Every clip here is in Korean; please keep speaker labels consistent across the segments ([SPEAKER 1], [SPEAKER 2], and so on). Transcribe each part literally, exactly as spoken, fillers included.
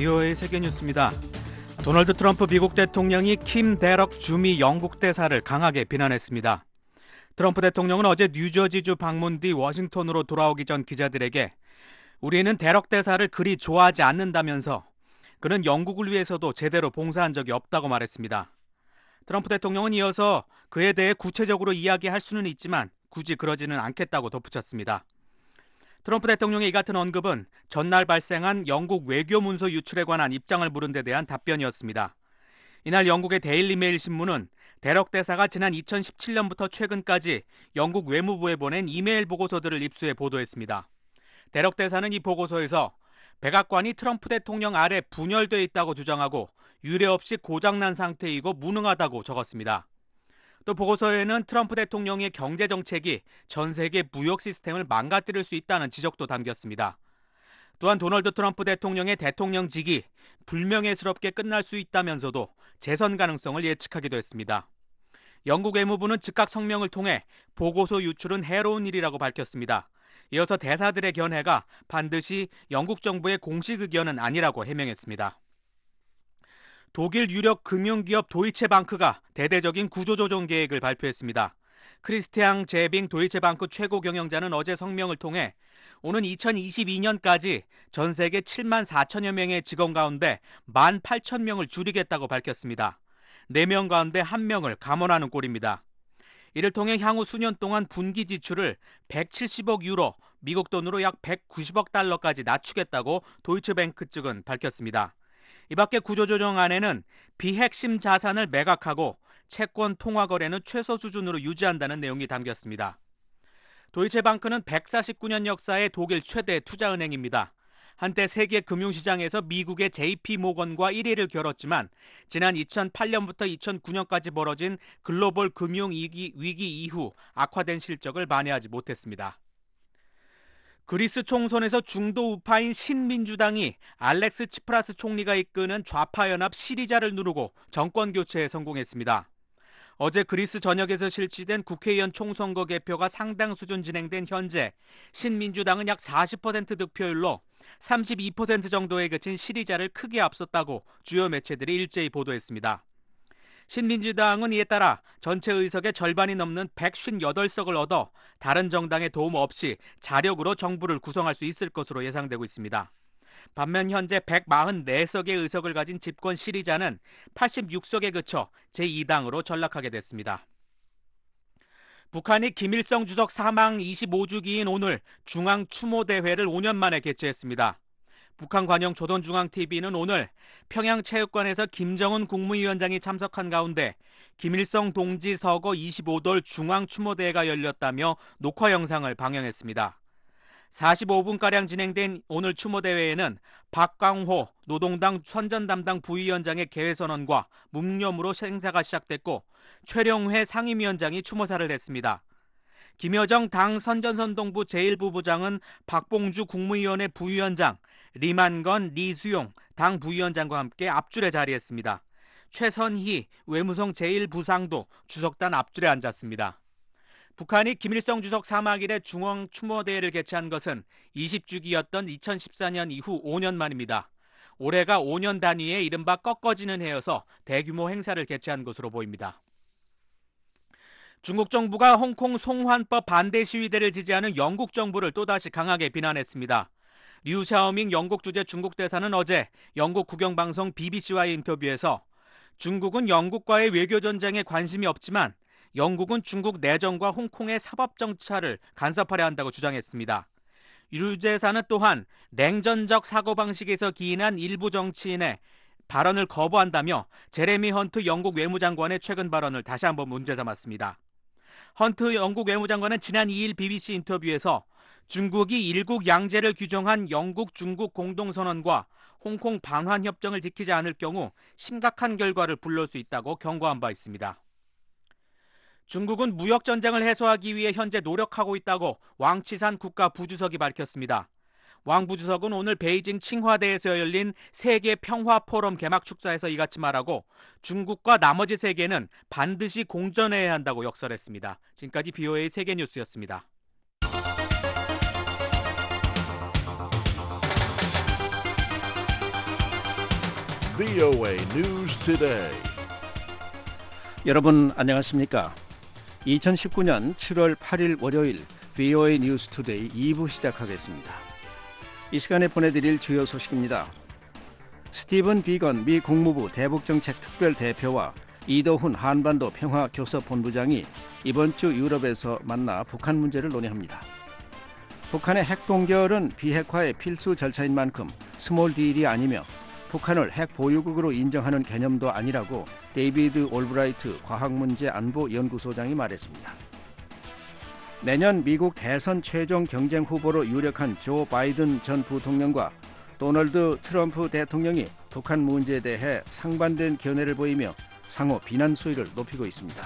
[SPEAKER 1] 비오에이 세계뉴스입니다. 도널드 트럼프 미국 대통령이 킴 데럭 주미 영국 대사를 강하게 비난했습니다. 트럼프 대통령은 어제 뉴저지주 방문 뒤 워싱턴으로 돌아오기 전 기자들에게 우리는 데럭 대사를 그리 좋아하지 않는다면서 그는 영국을 위해서도 제대로 봉사한 적이 없다고 말했습니다. 트럼프 대통령은 이어서 그에 대해 구체적으로 이야기할 수는 있지만 굳이 그러지는 않겠다고 덧붙였습니다. 트럼프 대통령의 이 같은 언급은 전날 발생한 영국 외교문서 유출에 관한 입장을 물은 데 대한 답변이었습니다. 이날 영국의 데일리 메일 신문은 데럭 대사가 지난 이천십칠 년부터 최근까지 영국 외무부에 보낸 이메일 보고서들을 입수해 보도했습니다. 데럭 대사는 이 보고서에서 백악관이 트럼프 대통령 아래 분열돼 있다고 주장하고 유례 없이 고장난 상태이고 무능하다고 적었습니다. 또 보고서에는 트럼프 대통령의 경제 정책이 전 세계 무역 시스템을 망가뜨릴 수 있다는 지적도 담겼습니다. 또한 도널드 트럼프 대통령의 대통령직이 불명예스럽게 끝날 수 있다면서도 재선 가능성을 예측하기도 했습니다. 영국 외무부는 즉각 성명을 통해 보고서 유출은 해로운 일이라고 밝혔습니다. 이어서 대사들의 견해가 반드시 영국 정부의 공식 의견은 아니라고 해명했습니다. 독일 유력 금융기업 도이체방크가 대대적인 구조조정 계획을 발표했습니다. 크리스티앙 제빙 도이체방크 최고 경영자는 어제 성명을 통해 오는 이천이십이 년까지 전 세계 칠만 사천여 명의 직원 가운데 만 팔천 명을 줄이겠다고 밝혔습니다. 네 명 가운데 한 명을 감원하는 꼴입니다. 이를 통해 향후 수년 동안 분기 지출을 백칠십억 유로, 미국 돈으로 약 백구십억 달러까지 낮추겠다고 도이체뱅크 측은 밝혔습니다. 이 밖에 구조조정안에는 비핵심 자산을 매각하고 채권 통화 거래는 최소 수준으로 유지한다는 내용이 담겼습니다. 도이체방크는 백사십구 년 역사의 독일 최대 투자은행입니다. 한때 세계 금융시장에서 미국의 제이피모건과 일 위를 겨뤘지만 지난 이천팔 년부터 이천구 년까지 벌어진 글로벌 금융위기 위기 이후 악화된 실적을 만회하지 못했습니다. 그리스 총선에서 중도 우파인 신민주당이 알렉스 치프라스 총리가 이끄는 좌파연합 시리자를 누르고 정권 교체에 성공했습니다. 어제 그리스 전역에서 실시된 국회의원 총선거 개표가 상당 수준 진행된 현재 신민주당은 약 사십 퍼센트 득표율로 삼십이 퍼센트 정도에 그친 시리자를 크게 앞섰다고 주요 매체들이 일제히 보도했습니다. 신민주당은 이에 따라 전체 의석의 절반이 넘는 백오십팔 석을 얻어 다른 정당의 도움 없이 자력으로 정부를 구성할 수 있을 것으로 예상되고 있습니다. 반면 현재 백사십사 석의 의석을 가진 집권 시리자는 팔십육 석에 그쳐 제이 당으로 전락하게 됐습니다. 북한이 김일성 주석 사망 이십오 주기인 오늘 중앙추모대회를 오 년 만에 개최했습니다. 북한 관영 조선중앙티비는 오늘 평양체육관에서 김정은 국무위원장이 참석한 가운데 김일성 동지 서거 이십오 돌 중앙추모대회가 열렸다며 녹화 영상을 방영했습니다. 사십오 분가량 진행된 오늘 추모대회에는 박광호 노동당 선전담당 부위원장의 개회선언과 묵념으로 행사가 시작됐고 최룡회 상임위원장이 추모사를 했습니다. 김여정 당 선전선동부 제일 부부장은 박봉주 국무위원회 부위원장, 리만건, 리수용 당 부위원장과 함께 앞줄에 자리했습니다. 최선희 외무성 제일 부상도 주석단 앞줄에 앉았습니다. 북한이 김일성 주석 사망일에 중앙 추모대회를 개최한 것은 이십 주기였던 이천십사 년 이후 오 년 만입니다. 올해가 오 년 단위의 이른바 꺾어지는 해여서 대규모 행사를 개최한 것으로 보입니다. 중국 정부가 홍콩 송환법 반대 시위대를 지지하는 영국 정부를 또다시 강하게 비난했습니다. 류 샤오밍 영국 주재 중국 대사는 어제 영국 국영방송 비비씨와의 인터뷰에서 중국은 영국과의 외교전쟁에 관심이 없지만 영국은 중국 내정과 홍콩의 사법정찰을 간섭하려 한다고 주장했습니다. 류 대사는 또한 냉전적 사고방식에서 기인한 일부 정치인의 발언을 거부한다며 제레미 헌트 영국 외무장관의 최근 발언을 다시 한번 문제 삼았습니다. 헌트 영국 외무장관은 지난 이 일 비비씨 인터뷰에서 중국이 일국 양제를 규정한 영국 중국 공동선언과 홍콩 반환협정을 지키지 않을 경우 심각한 결과를 불러올 수 있다고 경고한 바 있습니다. 중국은 무역전쟁을 해소하기 위해 현재 노력하고 있다고 왕치산 국가부주석이 밝혔습니다. 왕 부주석은 오늘 베이징 칭화대에서 열린 세계 평화포럼 개막 축사에서 이같이 말하고 중국과 나머지 세계는 반드시 공존해야 한다고 역설했습니다. 지금까지 비오에이 세계뉴스였습니다.
[SPEAKER 2] 브이오에이 News Today.
[SPEAKER 3] 여러분 안녕하십니까? 이천십구 년 칠월 팔일 월요일 브이오에이 뉴스 투데이 이 부 시작하겠습니다. 이 시간에 보내드릴 주요 소식입니다. 스티븐 비건 미 국무부 대북정책특별대표와 이도훈 한반도 평화교섭본부장이 이번 주 유럽에서 만나 북한 문제를 논의합니다. 북한의 핵 동결은 비핵화의 필수 절차인 만큼 스몰 딜이 아니며 북한을 핵 보유국으로 인정하는 개념도 아니라고 데이비드 올브라이트 과학문제안보연구소장이 말했습니다. 내년 미국 대선 최종 경쟁 후보로 유력한 조 바이든 전 부통령과 도널드 트럼프 대통령이 북한 문제에 대해 상반된 견해를 보이며 상호 비난 수위를 높이고 있습니다.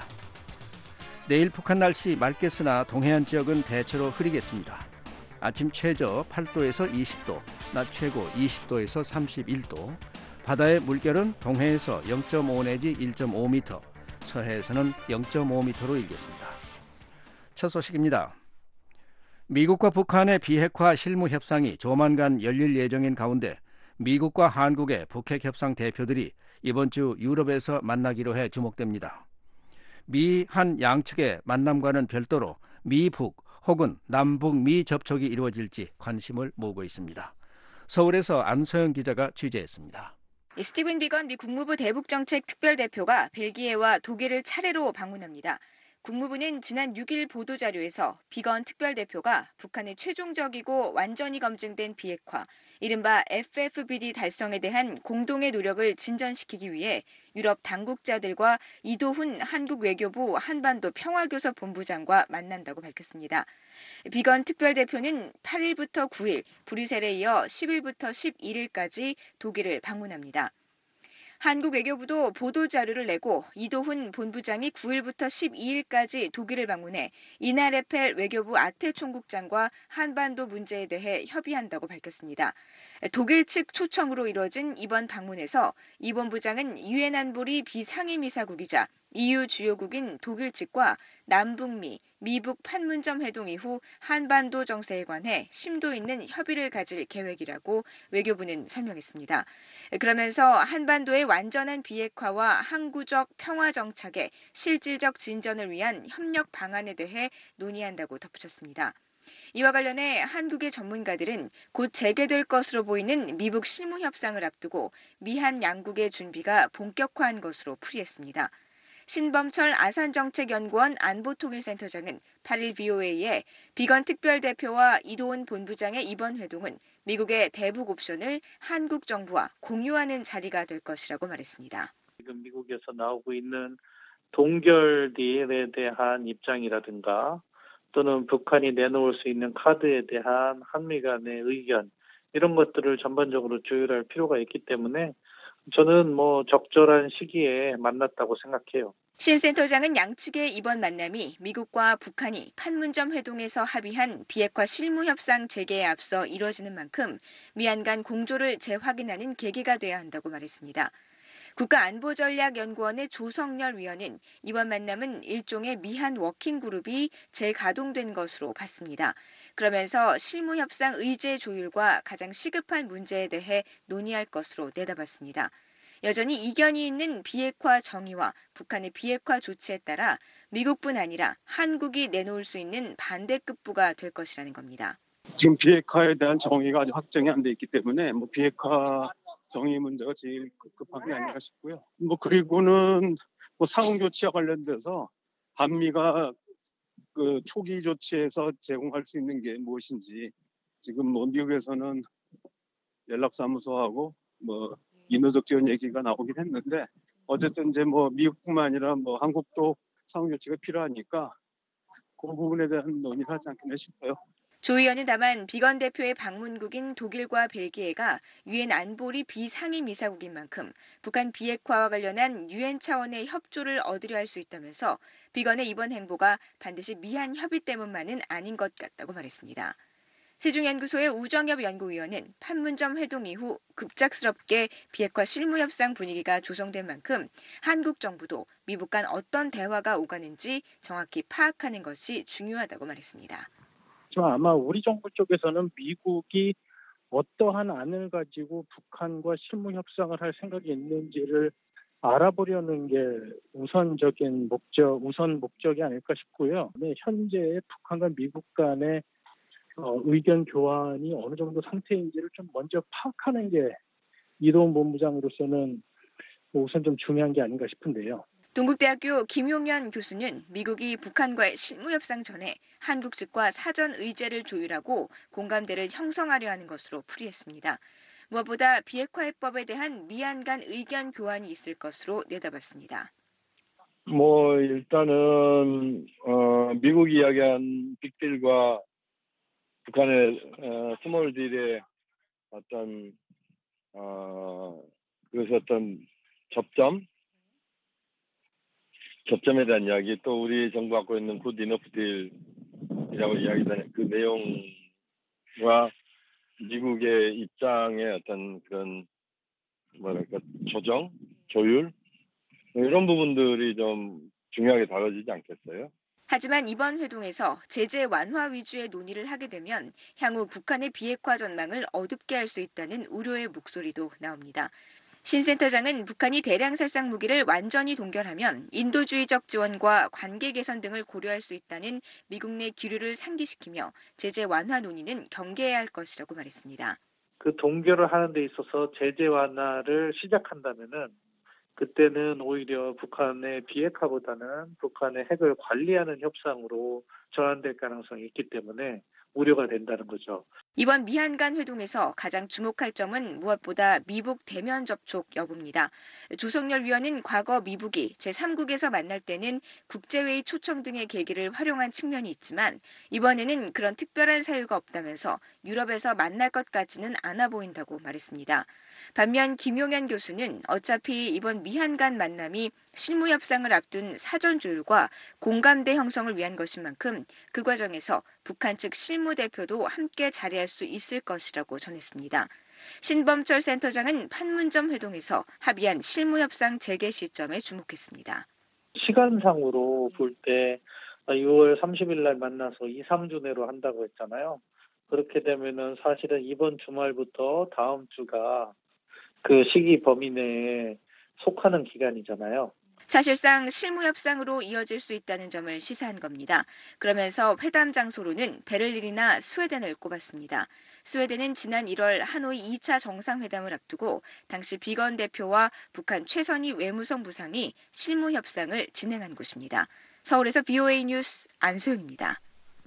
[SPEAKER 3] 내일 북한 날씨 맑겠으나 동해안 지역은 대체로 흐리겠습니다. 아침 최저 팔 도에서 이십 도, 낮 최고 이십 도에서 삼십일 도, 바다의 물결은 동해에서 영 점 오 내지 일 점 오 미터, 서해에서는 영 점 오 미터로 일겠습니다. 첫 소식입니다. 미국과 북한의 비핵화 실무 협상이 조만간 열릴 예정인 가운데 미국과 한국의 북핵 협상 대표들이 이번 주 유럽에서 만나기로 해 주목됩니다. 미, 한 양측의 만남과는 별도로 미북 혹은 남북미 접촉이 이루어질지 관심을 모으고 있습니다. 서울에서 안서영 기자가 취재했습니다.
[SPEAKER 4] 스티븐 비건 미 국무부 대북정책 특별대표가 벨기에와 독일을 차례로 방문합니다. 국무부는 지난 육 일 보도자료에서 비건 특별대표가 북한의 최종적이고 완전히 검증된 비핵화, 이른바 에프에프비디 달성에 대한 공동의 노력을 진전시키기 위해 유럽 당국자들과 이도훈 한국 외교부 한반도 평화교섭본부장과 만난다고 밝혔습니다. 비건 특별대표는 팔 일부터 구 일, 브뤼셀에 이어 십 일부터 십일 일까지 독일을 방문합니다. 한국 외교부도 보도자료를 내고 이도훈 본부장이 구 일부터 십이 일까지 독일을 방문해 이나레펠 외교부 아태 총국장과 한반도 문제에 대해 협의한다고 밝혔습니다. 독일 측 초청으로 이뤄진 이번 방문에서 이 본부장은 유엔 안보리 비상임이사국이자 이유 주요국인 독일 측과 남북미, 미북 판문점 회동 이후 한반도 정세에 관해 심도 있는 협의를 가질 계획이라고 외교부는 설명했습니다. 그러면서 한반도의 완전한 비핵화와 항구적 평화 정착의 실질적 진전을 위한 협력 방안에 대해 논의한다고 덧붙였습니다. 이와 관련해 한국의 전문가들은 곧 재개될 것으로 보이는 미북 실무 협상을 앞두고 미한 양국의 준비가 본격화한 것으로 풀이했습니다. 신범철 아산정책연구원 안보통일센터장은 팔 일 브이오에이에 비건 특별대표와 이도훈 본부장의 이번 회동은 미국의 대북 옵션을 한국 정부와 공유하는 자리가 될 것이라고 말했습니다.
[SPEAKER 5] 지금 미국에서 나오고 있는 동결 딜에 대한 입장이라든가 또는 북한이 내놓을 수 있는 카드에 대한 한미 간의 의견, 이런 것들을 전반적으로 조율할 필요가 있기 때문에 저는 뭐 적절한 시기에 만났다고 생각해요.
[SPEAKER 4] 신 센터장은 양측의 이번 만남이 미국과 북한이 판문점 회동에서 합의한 비핵화 실무협상 재개에 앞서 이뤄지는 만큼 미한 간 공조를 재확인하는 계기가 돼야 한다고 말했습니다. 국가안보전략연구원의 조성열 위원은 이번 만남은 일종의 미한 워킹그룹이 재가동된 것으로 봤습니다. 그러면서 실무협상 의제 조율과 가장 시급한 문제에 대해 논의할 것으로 내다봤습니다. 여전히 이견이 있는 비핵화 정의와 북한의 비핵화 조치에 따라 미국뿐 아니라 한국이 내놓을 수 있는 반대급부가 될 것이라는 겁니다.
[SPEAKER 6] 지금 비핵화에 대한 정의가 아직 확정이 안 돼 있기 때문에 뭐 비핵화 정의 문제가 제일 급급한 게 아닌가 싶고요. 뭐 그리고는 뭐 상응 조치와 관련돼서 한미가 그 초기 조치에서 제공할 수 있는 게 무엇인지 지금 뭐 미국에서는 연락사무소하고 뭐 인도적 지원 얘기가 나오긴 했는데 어쨌든 이제 뭐 미국뿐만 아니라 뭐 한국도 상응 조치가 필요하니까 그 부분에 대한 논의를 하지 않겠나 싶어요.
[SPEAKER 4] 조 의원은 다만 비건 대표의 방문국인 독일과 벨기에가 유엔 안보리 비상임이사국인 만큼 북한 비핵화와 관련한 유엔 차원의 협조를 얻으려 할 수 있다면서 비건의 이번 행보가 반드시 미한 협의 때문만은 아닌 것 같다고 말했습니다. 세종연구소의 우정엽 연구위원은 판문점 회동 이후 급작스럽게 비핵화 실무협상 분위기가 조성된 만큼 한국 정부도 미국 간 어떤 대화가 오가는지 정확히 파악하는 것이 중요하다고 말했습니다.
[SPEAKER 7] 아마 우리 정부 쪽에서는 미국이 어떠한 안을 가지고 북한과 실무 협상을 할 생각이 있는지를 알아보려는 게 우선적인 목적, 우선 목적이 아닐까 싶고요. 네, 현재 북한과 미국 간의 어, 의견 교환이 어느 정도 상태인지를 좀 먼저 파악하는 게 이도훈 본부장으로서는 우선 좀 중요한 게 아닌가 싶은데요.
[SPEAKER 4] 동국대학교 김용현 교수는 미국이 북한과의 실무 협상 전에 한국 측과 사전 의제를 조율하고 공감대를 형성하려 하는 것으로 풀이했습니다. 무엇보다 비핵화 해법에 대한 미한 간 의견 교환이 있을 것으로 내다봤습니다.
[SPEAKER 8] 뭐 일단은 어, 미국이 이야기한 빅딜과 북한의 어, 스몰 딜의 어떤 어, 그래서 어떤 접점 접점에 대한 이야기, 또 우리 정부가 갖고 있는 굿 이너프 딜이라고 이야기되는 그 내용과 미국의 입장의 어떤 그런 뭐랄까 조정, 조율 이런 부분들이 좀 중요하게 다뤄지지 않겠어요?
[SPEAKER 4] 하지만 이번 회동에서 제재 완화 위주의 논의를 하게 되면 향후 북한의 비핵화 전망을 어둡게 할 수 있다는 우려의 목소리도 나옵니다. 신 센터장은 북한이 대량 살상 무기를 완전히 동결하면 인도주의적 지원과 관계 개선 등을 고려할 수 있다는 미국 내 기류를 상기시키며 제재 완화 논의는 경계해야 할 것이라고 말했습니다.
[SPEAKER 5] 그 동결을 하는 데 있어서 제재 완화를 시작한다면은 그때는 오히려 북한의 비핵화보다는 북한의 핵을 관리하는 협상으로 전환될 가능성이 있기 때문에 우려가 된다는 거죠.
[SPEAKER 4] 이번 미한 간 회동에서 가장 주목할 점은 무엇보다 미북 대면 접촉 여부입니다. 조성열 위원은 과거 미북이 제삼국에서 만날 때는 국제회의 초청 등의 계기를 활용한 측면이 있지만 이번에는 그런 특별한 사유가 없다면서 유럽에서 만날 것까지는 않아 보인다고 말했습니다. 반면 김용현 교수는 어차피 이번 미한 간 만남이 실무 협상을 앞둔 사전 조율과 공감대 형성을 위한 것인 만큼 그 과정에서 북한 측 실무 대표도 함께 자리할 수 있을 것이라고 전했습니다. 신범철 센터장은 판문점 회동에서 합의한 실무 협상 재개 시점에 주목했습니다.
[SPEAKER 5] 시간상으로 볼 때 유월 삼십일 날 만나서 이, 삼 주 내로 한다고 했잖아요. 그렇게 되면은 사실은 이번 주말부터 다음 주가 그 시기 범위 내에 속하는 기간이잖아요.
[SPEAKER 4] 사실상 실무 협상으로 이어질 수 있다는 점을 시사한 겁니다. 그러면서 회담 장소로는 베를린이나 스웨덴을 꼽았습니다. 스웨덴은 지난 일월 하노이 이 차 정상회담을 앞두고 당시 비건 대표와 북한 최선희 외무성 부상이 실무 협상을 진행한 곳입니다. 서울에서 비오에이 뉴스 안소영입니다.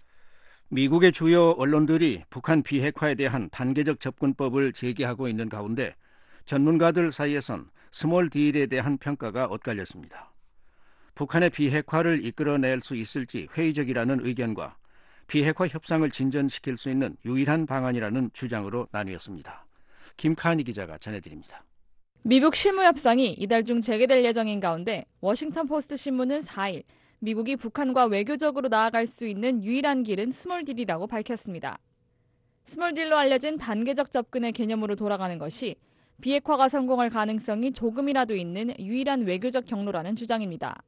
[SPEAKER 3] 미국의 주요 언론들이 북한 비핵화에 대한 단계적 접근법을 제기하고 있는 가운데 전문가들 사이에선 스몰 딜에 대한 평가가 엇갈렸습니다. 북한의 비핵화를 이끌어낼 수 있을지 회의적이라는 의견과 비핵화 협상을 진전시킬 수 있는 유일한 방안이라는 주장으로 나뉘었습니다. 김카니 기자가 전해드립니다.
[SPEAKER 9] 미북 실무협상이 이달 중 재개될 예정인 가운데 워싱턴 포스트 신문은 사 일 미국이 북한과 외교적으로 나아갈 수 있는 유일한 길은 스몰 딜이라고 밝혔습니다. 스몰 딜로 알려진 단계적 접근의 개념으로 돌아가는 것이 비핵화가 성공할 가능성이 조금이라도 있는 유일한 외교적 경로라는 주장입니다.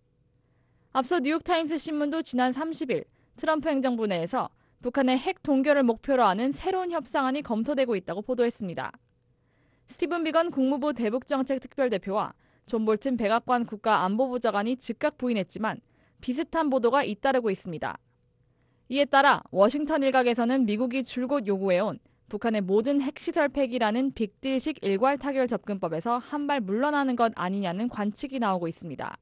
[SPEAKER 9] 앞서 뉴욕타임스 신문도 지난 삼십 일 트럼프 행정부 내에서 북한의 핵 동결을 목표로 하는 새로운 협상안이 검토되고 있다고 보도했습니다. 스티븐 비건 국무부 대북정책특별대표와 존 볼튼 백악관 국가안보보좌관이 즉각 부인했지만 비슷한 보도가 잇따르고 있습니다. 이에 따라 워싱턴 일각에서는 미국이 줄곧 요구해온 북한의 모든 핵시설 폐기라는 빅딜식 일괄 타결 접근법에서 한 발 물러나는 것 아니냐는 관측이 나오고 있습니다.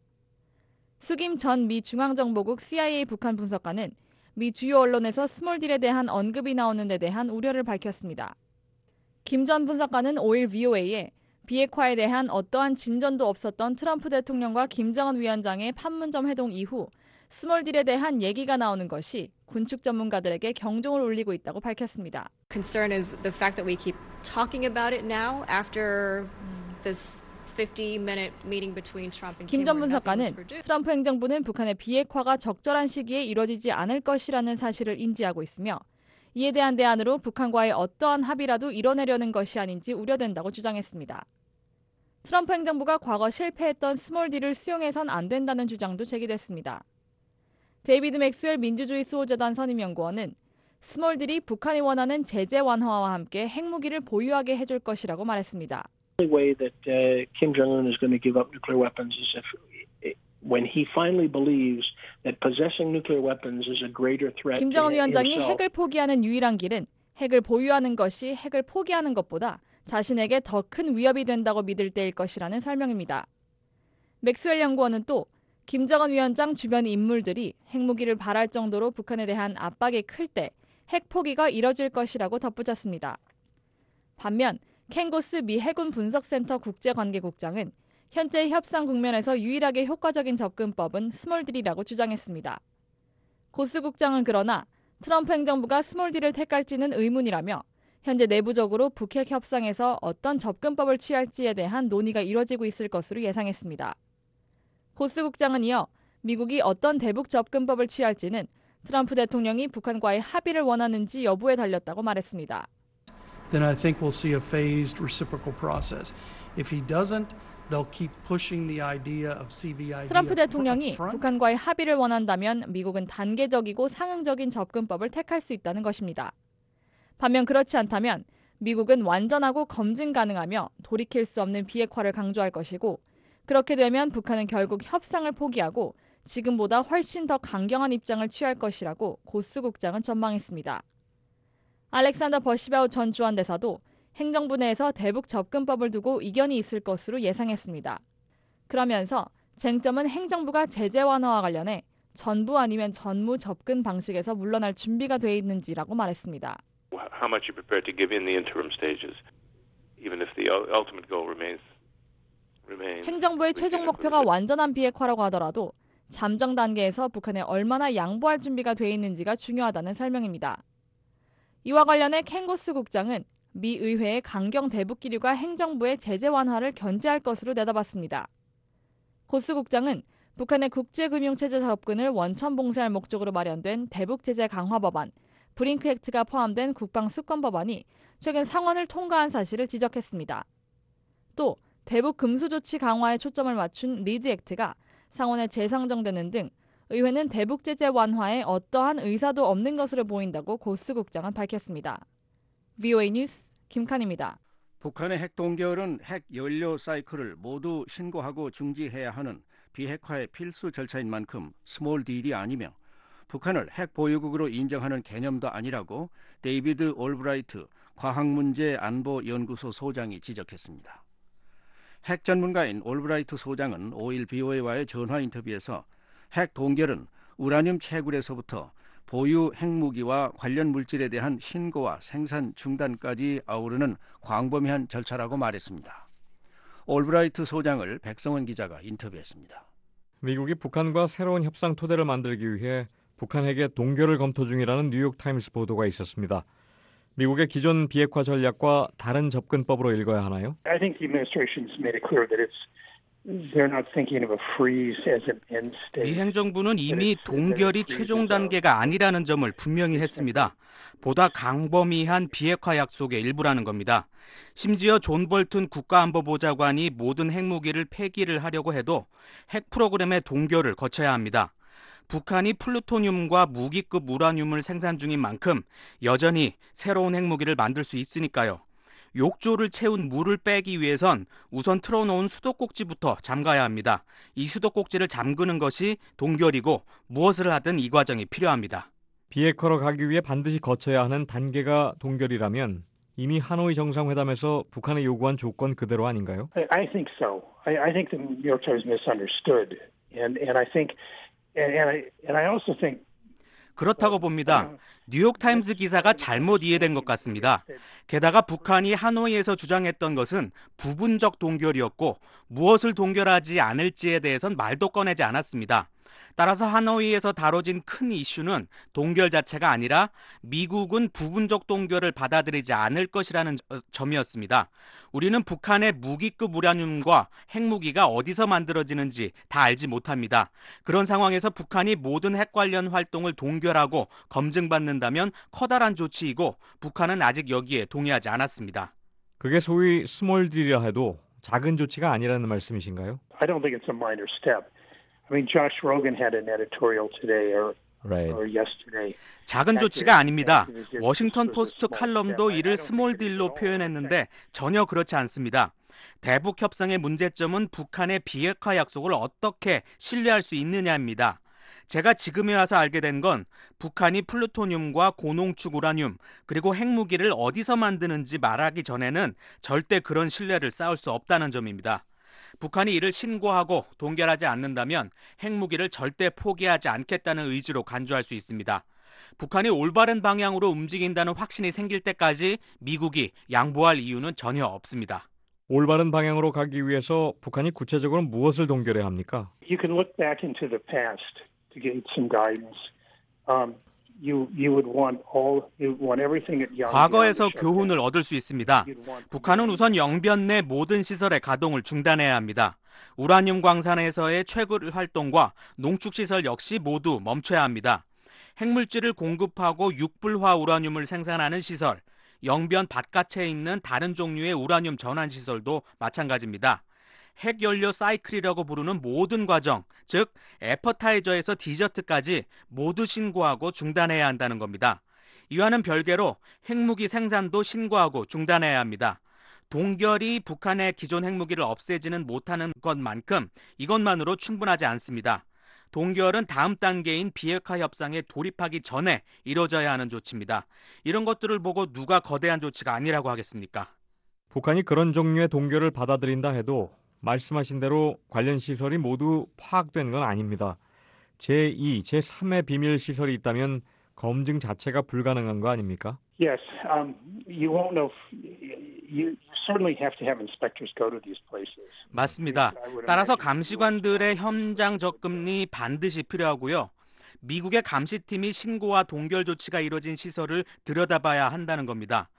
[SPEAKER 9] 수김 전 미 중앙정보국 씨아이에이 북한 분석관은 미 주요 언론에서 스몰딜에 대한 언급이 나오는 데 대한 우려를 밝혔습니다. 김 전 분석관은 오 일 브이오에이에 비핵화에 대한 어떠한 진전도 없었던 트럼프 대통령과 김정은 위원장의 판문점 회동 이후 스몰딜에 대한 얘기가 나오는 것이 군축 전문가들에게 경종을 울리고 있다고 밝혔습니다.
[SPEAKER 10] Concern is the fact that we keep talking about it now after this fifty minute meeting between Trump and Kim.
[SPEAKER 9] 김 전
[SPEAKER 10] where nothing was
[SPEAKER 9] 분석가는
[SPEAKER 10] produced.
[SPEAKER 9] 트럼프 행정부는 북한의 비핵화가 적절한 시기에 이뤄지지 않을 것이라는 사실을 인지하고 있으며 이에 대한 대안으로 북한과의 어떠한 합의라도 이뤄내려는 것이 아닌지 우려된다고 주장했습니다. 트럼프 행정부가 과거 실패했던 스몰 딜을 수용해선 안 된다는 주장도 제기됐습니다. 데이비드 맥스웰 민주주의 수호재단 선임연구원은 스몰딜이 북한이 원하는 제재 완화와 함께 핵무기를 보유하게 해줄 것이라고 말했습니다.
[SPEAKER 7] The way that uh, Kim Jong-un is going to give up nuclear weapons is if when he finally believes that possessing nuclear weapons is a greater threat.
[SPEAKER 9] 김정은 위원장이
[SPEAKER 7] himself.
[SPEAKER 9] 핵을 포기하는 유일한 길은 핵을 보유하는 것이 핵을 포기하는 것보다 자신에게 더 큰 위협이 된다고 믿을 때일 것이라는 설명입니다. 맥스웰 연구원은 또 김정은 위원장 주변 인물들이 핵무기를 발할 정도로 북한에 대한 압박이 클 때 핵 포기가 이뤄질 것이라고 덧붙였습니다. 반면 켄고스 미 해군 분석센터 국제관계국장은 현재 협상 국면에서 유일하게 효과적인 접근법은 스몰딜이라고 주장했습니다. 고스 국장은 그러나 트럼프 행정부가 스몰딜을 택할지는 의문이라며 현재 내부적으로 북핵 협상에서 어떤 접근법을 취할지에 대한 논의가 이뤄지고 있을 것으로 예상했습니다. 고스 국장은 이어 미국이 어떤 대북 접근법을 취할지는 트럼프 대통령이 북한과의 합의를 원하는지 여부에 달렸다고 말했습니다.
[SPEAKER 11] Then I think we'll see a phased reciprocal process. If he doesn't, they'll keep pushing the idea of C V I D.
[SPEAKER 9] 트럼프 대통령이 북한과의 합의를 원한다면 미국은 단계적이고 상응적인 접근법을 택할 수 있다는 것입니다. 반면 그렇지 않다면 미국은 완전하고 검증 가능하며 돌이킬 수 없는 비핵화를 강조할 것이고 그렇게 되면 북한은 결국 협상을 포기하고 지금보다 훨씬 더 강경한 입장을 취할 것이라고 고스 국장은 전망했습니다. 알렉산더 버시바우 전 주한대사도 행정부 내에서 대북 접근법을 두고 이견이 있을 것으로 예상했습니다. 그러면서 쟁점은 행정부가 제재 완화와 관련해 전부 아니면 전무 접근 방식에서 물러날 준비가 돼 있는지라고 말했습니다.
[SPEAKER 12] How much you're prepared to give in the interim stages, even if the ultimate goal remains. remains
[SPEAKER 9] 행정부의 최종 목표가 완전한 비핵화라고 하더라도 잠정 단계에서 북한에 얼마나 양보할 준비가 돼 있는지가 중요하다는 설명입니다. 이와 관련해 켄고스 국장은 미 의회의 강경 대북 기류가 행정부의 제재 완화를 견제할 것으로 내다봤습니다. 고스 국장은 북한의 국제금융체제 접근을 원천 봉쇄할 목적으로 마련된 대북 제재 강화 법안, 브링크 액트가 포함된 국방 수권 법안이 최근 상원을 통과한 사실을 지적했습니다. 또 대북 금수 조치 강화에 초점을 맞춘 리드 액트가 상원에 재상정되는 등 의회는 대북 제재 완화에 어떠한 의사도 없는 것으로 보인다고 고스 국장은 밝혔습니다. 브이오에이 뉴스 김칸입니다.
[SPEAKER 3] 북한의 핵 동결은 핵 연료 사이클을 모두 신고하고 중지해야 하는 비핵화의 필수 절차인 만큼 스몰 딜이 아니며 북한을 핵 보유국으로 인정하는 개념도 아니라고 데이비드 올브라이트 과학문제안보연구소 소장이 지적했습니다. 핵 전문가인 올브라이트 소장은 오일 브이오에이와의 전화 인터뷰에서 핵 동결은 우라늄 채굴에서부터 보유 핵무기와 관련 물질에 대한 신고와 생산 중단까지 아우르는 광범위한 절차라고 말했습니다. 올브라이트 소장을 백성원 기자가 인터뷰했습니다.
[SPEAKER 13] 미국이 북한과 새로운 협상 토대를 만들기 위해 북한 핵의 동결을 검토 중이라는 뉴욕타임스 보도가 있었습니다. 미국의 기존 비핵화 전략과 다른 접근법으로 읽어야 하나요?
[SPEAKER 7] I think the administration's made it clear that it's they're not thinking of a freeze as an end state.
[SPEAKER 1] 미 행정부는 이미 동결이 최종 단계가 아니라는 점을 분명히 했습니다. 보다 강범위한 비핵화 약속의 일부라는 겁니다. 심지어 존 볼튼 국가안보보좌관이 모든 핵무기를 폐기를 하려고 해도 핵 프로그램의 동결을 거쳐야 합니다. 북한이 플루토늄과 무기급 우라늄을 생산 중인 만큼 여전히 새로운 핵무기를 만들 수 있으니까요. 욕조를 채운 물을 빼기 위해선 우선 틀어놓은 수도꼭지부터 잠가야 합니다. 이 수도꼭지를 잠그는 것이 동결이고 무엇을 하든 이 과정이 필요합니다.
[SPEAKER 13] 비핵화로 가기 위해 반드시 거쳐야 하는 단계가 동결이라면 이미 하노이 정상회담에서 북한이 요구한 조건 그대로 아닌가요?
[SPEAKER 7] I think so. I, I think the New York Times misunderstood, and and I think. And, and, I, and I also think
[SPEAKER 1] 그렇다고 봅니다. 뉴욕타임스 기사가 잘못 이해된 것 같습니다. 게다가 북한이 하노이에서 주장했던 것은 부분적 동결이었고 무엇을 동결하지 않을지에 대해선 말도 꺼내지 않았습니다. 따라서 하노이에서 다뤄진 큰 이슈는 동결 자체가 아니라 미국은 부분적 동결을 받아들이지 않을 것이라는 점이었습니다. 우리는 북한의 무기급 우라늄과 핵무기가 어디서 만들어지는지 다 알지 못합니다. 그런 상황에서 북한이 모든 핵 관련 활동을 동결하고 검증받는다면 커다란 조치이고 북한은 아직 여기에 동의하지 않았습니다.
[SPEAKER 13] 그게 소위 스몰 딜이라 해도 작은 조치가 아니라는 말씀이신가요?
[SPEAKER 7] I don't think it's a minor step. I mean, Josh Rogan had an editorial today, or
[SPEAKER 13] Right.
[SPEAKER 7] or yesterday.
[SPEAKER 1] 작은 조치가 아닙니다. 워싱턴 포스트 칼럼도 이를 스몰 딜로 표현했는데 전혀 그렇지 않습니다. 대북 협상의 문제점은 북한의 비핵화 약속을 어떻게 신뢰할 수 있느냐입니다. 제가 지금에 와서 알게 된 건 북한이 플루토늄과 고농축 우라늄 그리고 핵무기를 어디서 만드는지 말하기 전에는 절대 그런 신뢰를 쌓을 수 없다는 점입니다. 북한이 이를 신고하고 동결하지 않는다면 핵무기를 절대 포기하지 않겠다는 의지로 간주할 수 있습니다. 북한이 올바른 방향으로 움직인다는 확신이 생길 때까지 미국이 양보할 이유는 전혀 없습니다.
[SPEAKER 13] 올바른 방향으로 가기 위해서 북한이 구체적으로 무엇을 동결해야 합니까?
[SPEAKER 7] You can look back into the past to get some guidance. Um, you you would want all you want everything at Yongbyon.
[SPEAKER 1] 과거에서 교훈을 얻을 수 있습니다. 북한은 우선 영변 내 모든 시설의 가동을 중단해야 합니다. 우라늄 광산에서의 채굴 활동과 농축 시설 역시 모두 멈춰야 합니다. 핵물질을 공급하고 육불화 우라늄을 생산하는 시설, 영변 바깥에 있는 다른 종류의 우라늄 전환 시설도 마찬가지입니다. 핵연료 사이클이라고 부르는 모든 과정, 즉 애퍼타이저에서 디저트까지 모두 신고하고 중단해야 한다는 겁니다. 이와는 별개로 핵무기 생산도 신고하고 중단해야 합니다. 동결이 북한의 기존 핵무기를 없애지는 못하는 것만큼 이것만으로 충분하지 않습니다. 동결은 다음 단계인 비핵화 협상에 돌입하기 전에 이루어져야 하는 조치입니다. 이런 것들을 보고 누가 거대한 조치가 아니라고 하겠습니까?
[SPEAKER 13] 북한이 그런 종류의 동결을 받아들인다 해도 말씀하신 대로 관련 시설이 모두 파악된 건 아닙니다. 제이, 제삼의 비밀 시설이 있다면 검증 자체가 불가능한 거 아닙니까?
[SPEAKER 7] Yes, um, you won't know. You certainly have to have inspectors go to these places.
[SPEAKER 1] 맞습니다. 따라서 감시관들의 현장 접근이 반드시 필요하고요. 미국의 감시팀이 신고와 동결 조치가 이루어진 시설을 들여다봐야 한다는 겁니다.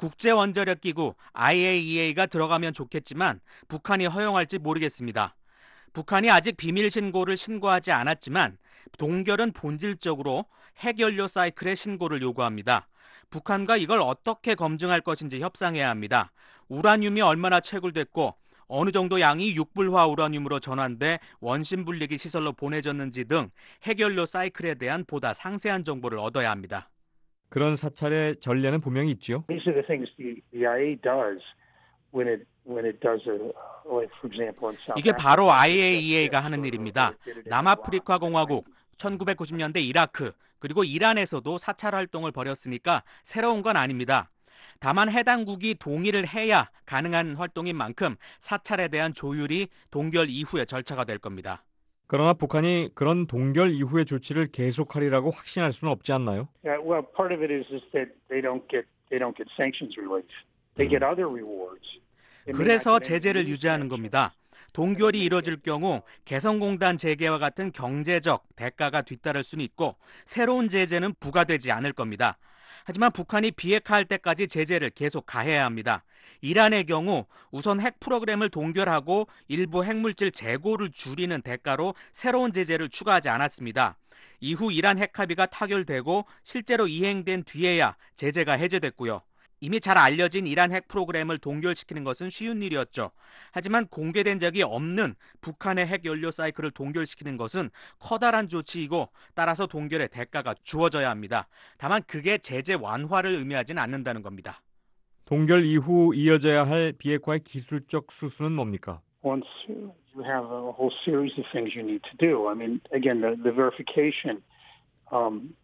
[SPEAKER 1] 국제원자력기구 아이에이이에이가 들어가면 좋겠지만 북한이 허용할지 모르겠습니다. 북한이 아직 비밀 신고를 신고하지 않았지만 동결은 본질적으로 핵연료 사이클의 신고를 요구합니다. 북한과 이걸 어떻게 검증할 것인지 협상해야 합니다. 우라늄이 얼마나 채굴됐고 어느 정도 양이 육불화 우라늄으로 전환돼 원심 분리기 시설로 보내졌는지 등 핵연료 사이클에 대한 보다 상세한 정보를 얻어야 합니다.
[SPEAKER 13] 그런 사찰의 전례는 분명히 있죠.
[SPEAKER 7] These are the things the, the 아이에이이에이 does when it when it does a, like for example in South
[SPEAKER 1] 이게
[SPEAKER 7] Africa.
[SPEAKER 1] 바로 아이에이이에이가 하는 일입니다. 남아프리카 공화국, 천구백구십 년대 이라크, 그리고 이란에서도 사찰 활동을 벌였으니까 새로운 건 아닙니다. 다만 해당국이 동의를 해야 가능한 활동인 만큼 사찰에 대한 조율이 동결 이후의 절차가 될 겁니다.
[SPEAKER 13] 그러나 북한이 그런 동결 이후의 조치를 계속하리라고 확신할 수는 없지 않나요?
[SPEAKER 7] Yeah, well, part of it is is that they don't get they don't get sanctions relief. They get other rewards.
[SPEAKER 1] 그래서 제재를 유지하는 겁니다. 동결이 이뤄질 경우 개성공단 재개와 같은 경제적 대가가 뒤따를 수는 있고 새로운 제재는 부과되지 않을 겁니다. 하지만 북한이 비핵화할 때까지 제재를 계속 가해야 합니다. 이란의 경우 우선 핵 프로그램을 동결하고 일부 핵물질 재고를 줄이는 대가로 새로운 제재를 추가하지 않았습니다. 이후 이란 핵 합의가 타결되고 실제로 이행된 뒤에야 제재가 해제됐고요. 이미 잘 알려진 이란 핵 프로그램을 동결시키는 것은 쉬운 일이었죠. 하지만 공개된 적이 없는 북한의 핵 연료 사이클을 동결시키는 것은 커다란 조치이고 따라서 동결의 대가가 주어져야 합니다. 다만 그게 제재 완화를 의미하지는 않는다는 겁니다.
[SPEAKER 13] 동결 이후 이어져야 할 비핵화의 기술적 수순은 뭡니까?
[SPEAKER 7] Once you have a whole series of things you need to do. I mean, again, the, the verification. Um,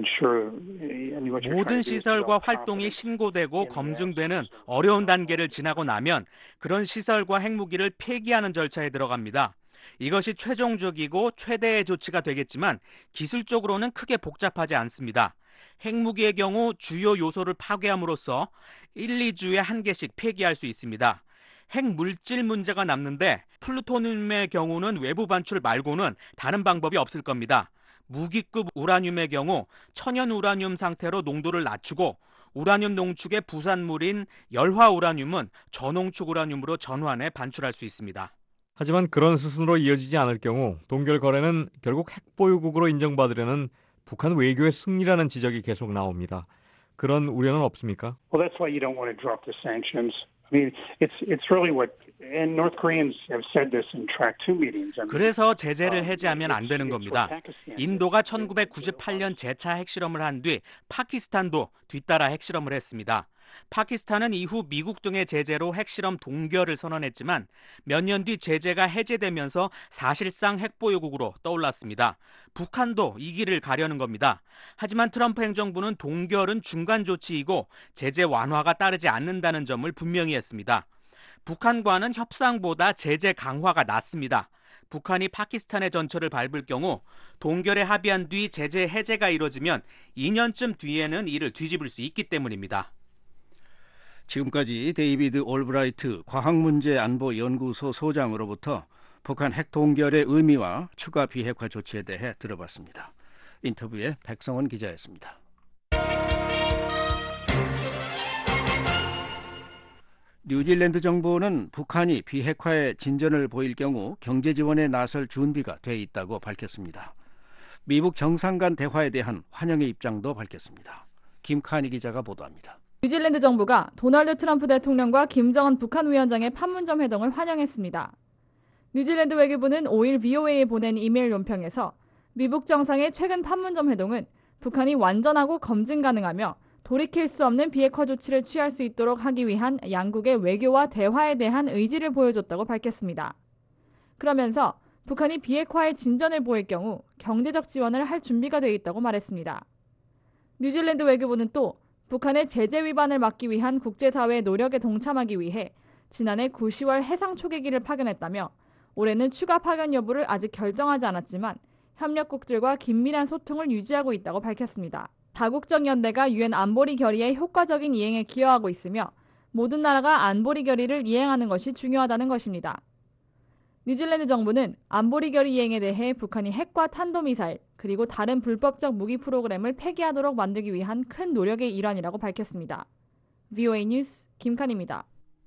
[SPEAKER 1] 모든 시설과 활동이 신고되고 검증되는 어려운 단계를 지나고 나면 그런 시설과 핵무기를 폐기하는 절차에 들어갑니다. 이것이 최종적이고 최대의 조치가 되겠지만 기술적으로는 크게 복잡하지 않습니다. 핵무기의 경우 주요 요소를 파괴함으로써 일, 이 주에 한 개씩 폐기할 수 있습니다. 핵물질 문제가 남는데 플루토늄의 경우는 외부 반출 말고는 다른 방법이 없을 겁니다. 무기급 우라늄의 경우 천연 우라늄 상태로 농도를 낮추고 우라늄 농축의 부산물인 열화 우라늄은 저농축 우라늄으로 전환해 반출할 수 있습니다.
[SPEAKER 13] 하지만 그런 수순으로 이어지지 않을 경우 동결 거래는 결국 핵보유국으로 인정받으려는 북한 외교의 승리라는 지적이 계속 나옵니다. 그런 우려는 없습니까?
[SPEAKER 7] Well, that's why you don't want to drop the sanctions.
[SPEAKER 14] I mean, it's it's really what and North Koreans have said this in track two meetings. I mean,
[SPEAKER 1] 그래서 제재를
[SPEAKER 14] um,
[SPEAKER 1] 해제하면 안 되는
[SPEAKER 14] it's- it's
[SPEAKER 1] 겁니다.
[SPEAKER 14] what Pakistan did.
[SPEAKER 1] 인도가 천구백구십팔 년 재차 핵실험을 한 뒤 파키스탄도 뒤따라 핵실험을 했습니다. 파키스탄은 이후 미국 등의 제재로 핵실험 동결을 선언했지만 몇 년 뒤 제재가 해제되면서 사실상 핵보유국으로 떠올랐습니다. 북한도 이 길을 가려는 겁니다. 하지만 트럼프 행정부는 동결은 중간 조치이고 제재 완화가 따르지 않는다는 점을 분명히 했습니다. 북한과는 협상보다 제재 강화가 낫습니다. 북한이 파키스탄의 전철을 밟을 경우 동결에 합의한 뒤 제재 해제가 이뤄지면 이 년쯤 뒤에는 이를 뒤집을 수 있기 때문입니다.
[SPEAKER 3] 지금까지 데이비드 올브라이트 과학문제안보연구소 소장으로부터 북한 핵 동결의 의미와 추가 비핵화 조치에 대해 들어봤습니다. 인터뷰에 백성원 기자였습니다. 뉴질랜드 정부는 북한이 비핵화에 진전을 보일 경우 경제 지원에 나설 준비가 돼 있다고 밝혔습니다. 미국 정상 간 대화에 대한 환영의 입장도 밝혔습니다. 김카니 기자가 보도합니다.
[SPEAKER 9] 뉴질랜드 정부가 도널드 트럼프 대통령과 김정은 북한 위원장의 판문점 회동을 환영했습니다. 뉴질랜드 외교부는 오일 브이오에이에 보낸 이메일 논평에서 미국 정상의 최근 판문점 회동은 북한이 완전하고 검증 가능하며 돌이킬 수 없는 비핵화 조치를 취할 수 있도록 하기 위한 양국의 외교와 대화에 대한 의지를 보여줬다고 밝혔습니다. 그러면서 북한이 비핵화에 진전을 보일 경우 경제적 지원을 할 준비가 돼 있다고 말했습니다. 뉴질랜드 외교부는 또 북한의 제재 위반을 막기 위한 국제사회의 노력에 동참하기 위해 지난해 구, 시월 해상 초계기를 파견했다며 올해는 추가 파견 여부를 아직 결정하지 않았지만 협력국들과 긴밀한 소통을 유지하고 있다고 밝혔습니다. 다국적 연대가 유엔 안보리 결의의 효과적인 이행에 기여하고 있으며 모든 나라가 안보리 결의를 이행하는 것이 중요하다는 것입니다. 뉴질랜드 정부는 안보리 결의 이행에 대해 북한이 핵과 탄도미사일 그리고 다른 불법적 무기 프로그램을 폐기하도록 만들기 위한 큰 노력의 일환이라고 밝혔습니다. 브이오에이 뉴스 김칸입니다.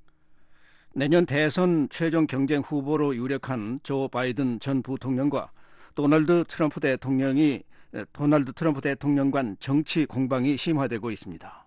[SPEAKER 3] 내년 대선 최종 경쟁 후보로 유력한 조 바이든 전 부통령과 도널드 트럼프 대통령이 도널드 트럼프 대통령 간 정치 공방이 심화되고 있습니다.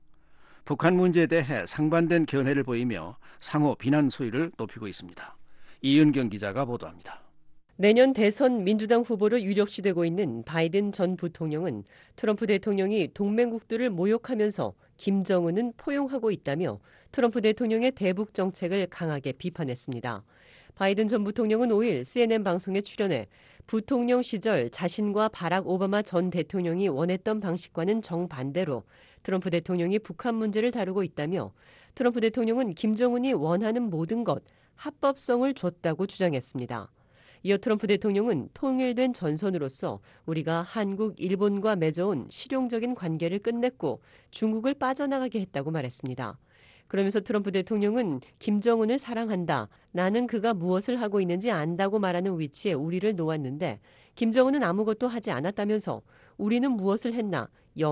[SPEAKER 3] 북한 문제에 대해 상반된 견해를 보이며 상호 비난 수위를 높이고 있습니다. 이은경 기자가 보도합니다.
[SPEAKER 15] 내년 대선 민주당 후보로 유력시되고 있는 바이든 전 부통령은 트럼프 대통령이 동맹국들을 모욕하면서 김정은은 포용하고 있다며 트럼프 대통령의 대북 정책을 강하게 비판했습니다. 바이든 전 부통령은 오일 씨엔엔 방송에 출연해 부통령 시절 자신과 바락 오바마 전 대통령이 원했던 방식과는 정반대로 트럼프 대통령이 북한 문제를 다루고 있다며 트럼프 대통령은 김정은이 원하는 모든 것, 합법성을 줬다고 주장했습니다. 이어 트럼프 대통령은 통일된 전선으로서 우리가 한국, 일본과 맺어온 실용적인 관계를 끝냈고 중국을 빠져나가게 했다고 말했습니다. 그러면서 트럼프 대통령은 김정은을 사랑한다. 나는 그가 무엇을 하고 있는지 안다고 말하는 위치에 우리를 놓았는데 김정은은 아무것도 하지 않았다면서 우리는 무엇을 했나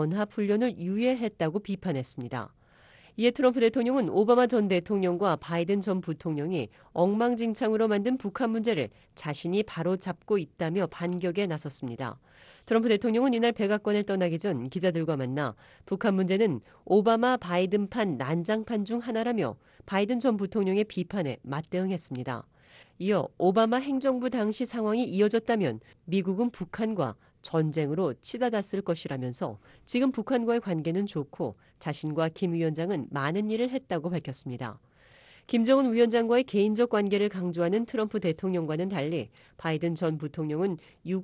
[SPEAKER 15] 연합훈련을 유예했다고 비판했습니다. 이에 트럼프 대통령은 오바마 전 대통령과 바이든 전 부통령이 엉망진창으로 만든 북한 문제를 자신이 바로잡고 있다며 반격에 나섰습니다. 트럼프 대통령은 이날 백악관을 떠나기 전 기자들과 만나 북한 문제는 오바마 바이든판 난장판 중 하나라며 바이든 전 부통령의 비판에 맞대응했습니다. 이어 오바마 행정부 당시 상황이 이어졌다면 미국은 북한과 전쟁으로 치닫았을 것이라면서 지금 북한과의 관계는 좋고 자신과 김 위원장은 많은 일을 했다고 밝혔습니다. 김정은 위원장과의 개인적 관계를 강조하는 트럼프 대통령과는 달리 바이든 전 부통령은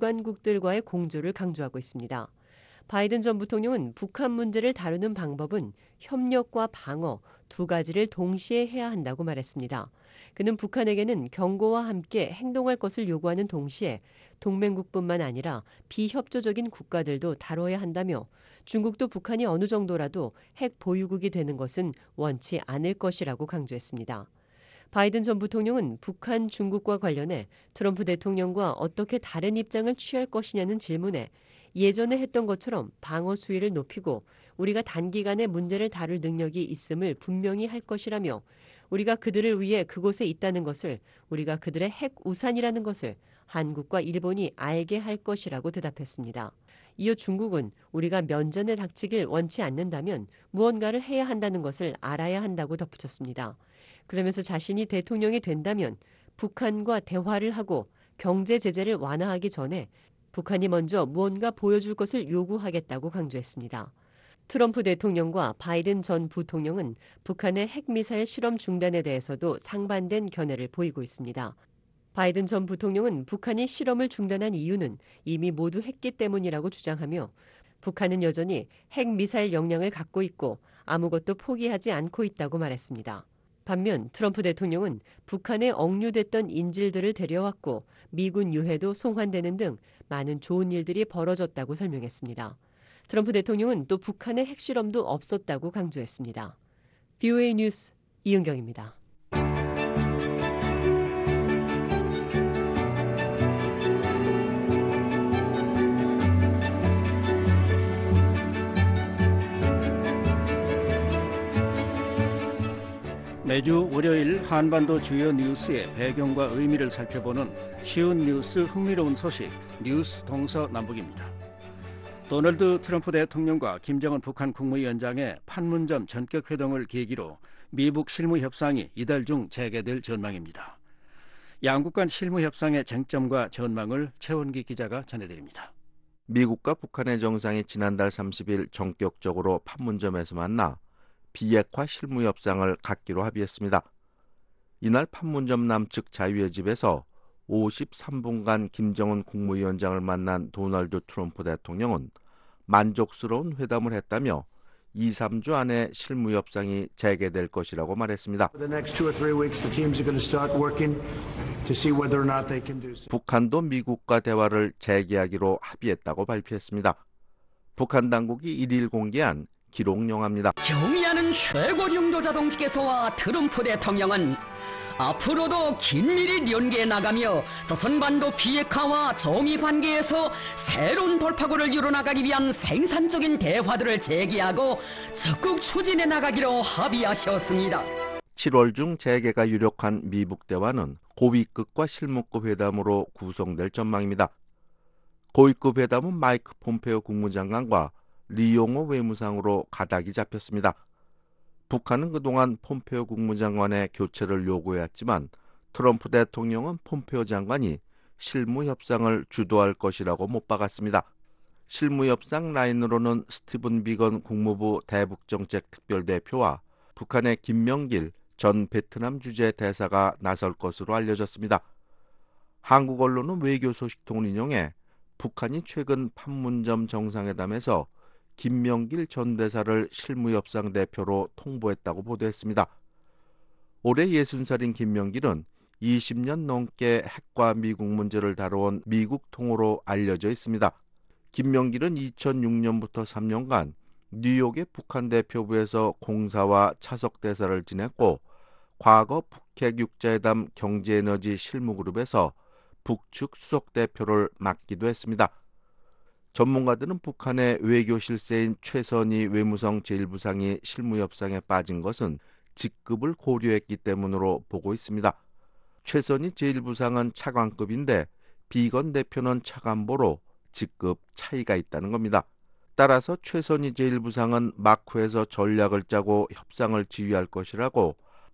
[SPEAKER 15] 유관국들과의 공조를 강조하고 있습니다. 바이든 전 부통령은 북한 문제를 다루는 방법은 협력과 방어 두 가지를 동시에 해야 한다고 말했습니다. 그는 북한에게는 경고와 함께 행동할 것을 요구하는 동시에 동맹국뿐만 아니라 비협조적인 국가들도 다뤄야 한다며 중국도 북한이 어느 정도라도 핵 보유국이 되는 것은 원치 않을 것이라고 강조했습니다. 바이든 전 부통령은 북한, 중국과 관련해 트럼프 대통령과 어떻게 다른 입장을 취할 것이냐는 질문에 예전에 했던 것처럼 방어 수위를 높이고 우리가 단기간에 문제를 다룰 능력이 있음을 분명히 할 것이라며 우리가 그들을 위해 그곳에 있다는 것을 우리가 그들의 핵 우산이라는 것을 한국과 일본이 알게 할 것이라고 대답했습니다. 이어 중국은 우리가 면전에 닥치길 원치 않는다면 무언가를 해야 한다는 것을 알아야 한다고 덧붙였습니다. 그러면서 자신이 대통령이 된다면 북한과 대화를 하고 경제 제재를 완화하기 전에 북한이 먼저 무언가 보여줄 것을 요구하겠다고 강조했습니다. 트럼프 대통령과 바이든 전 부통령은 북한의 핵미사일 실험 중단에 대해서도 상반된 견해를 보이고 있습니다. 바이든 전 부통령은 북한이 실험을 중단한 이유는 이미 모두 했기 때문이라고 주장하며 북한은 여전히 핵미사일 역량을 갖고 있고 아무것도 포기하지 않고 있다고 말했습니다. 반면 트럼프 대통령은 북한에 억류됐던 인질들을 데려왔고 미군 유해도 송환되는 등 많은 좋은 일들이 벌어졌다고 설명했습니다. 트럼프 대통령은 또 북한의 핵실험도 없었다고 강조했습니다. 브이오에이 뉴스 이은경입니다.
[SPEAKER 3] 매주 월요일 한반도 주요 뉴스의 배경과 의미를 살펴보는 쉬운 뉴스 흥미로운 소식 뉴스 동서남북입니다. 도널드 트럼프 대통령과 김정은 북한 국무위원장의 판문점 전격회동을 계기로 미북 실무협상이 이달 중 재개될 전망입니다. 양국 간 실무협상의 쟁점과 전망을 최원기 기자가 전해드립니다.
[SPEAKER 16] 미국과 북한의 정상이 지난달 삼십일 전격적으로 판문점에서 만나 비핵화 실무협상을 갖기로 합의했습니다. 이날 판문점 남측 자유의 집에서 오십삼 분간 김정은 국무위원장을 만난 도널드 트럼프 대통령은 만족스러운 회담을 했다며 이, 삼 주 안에 실무협상이 재개될 것이라고 말했습니다. 북한도 미국과 대화를 재개하기로 합의했다고 발표했습니다. 북한 당국이 일일 공개한 기록영화입니다.
[SPEAKER 17] 경의하는 최고령도 자동직에서와 트럼프 대통령은 앞으로도 긴밀히 연계해 나가며 조선반도 비핵화와 정의관계에서 새로운 돌파구를 이뤄나가기 위한 생산적인 대화들을 재개하고 적극 추진해 나가기로 합의하셨습니다.
[SPEAKER 16] 칠월 중 재개가 유력한 미북 대화는 고위급과 실무급 회담으로 구성될 전망입니다. 고위급 회담은 마이크 폼페오 국무장관과 리용호 외무상으로 가닥이 잡혔습니다. 북한은 그동안 폼페오 국무장관의 교체를 요구해왔지만 트럼프 대통령은 폼페오 장관이 실무협상을 주도할 것이라고 못 박았습니다. 실무협상 라인으로는 스티븐 비건 국무부 대북정책특별대표와 북한의 김명길 전 베트남 주재 대사가 나설 것으로 알려졌습니다. 한국 언론은 외교 소식통을 인용해 북한이 최근 판문점 정상회담에서 김명길 전 대사를 실무협상 대표로 통보했다고 보도했습니다. 올해 예순 살인 김명길은 이십 년 넘게 핵과 미국 문제를 다뤄온 미국 통으로 알려져 있습니다. 김명길은 이천육 년부터 삼 년간 뉴욕의 북한 대표부에서 공사와 차석 대사를 지냈고 과거 북핵 육자회담 경제에너지 실무그룹에서 북측 수석 대표를 맡기도 했습니다. 전문가들은 북한의 외교 실세인 최선희 외무성 제일 부상이 실무협상에 빠진 것은 직급을 고려했기 때문으로 보고 있습니다. 최선희 제일 부상은 차관급인데 비건 대표는 차관보로 직급 차이가 있다는 겁니다. 따라서 최선희 제일 부상은 마쿠에서 전략을 짜고 협상을 지휘할 것이라고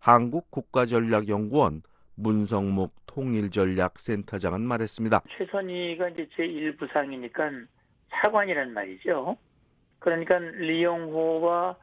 [SPEAKER 16] 한국국가전략연구원 문성묵 통일전략센터장은 말했습니다.
[SPEAKER 18] 최선희가 이제 제일 부상이니까 차관이란 말이죠. 그러니까 리용호와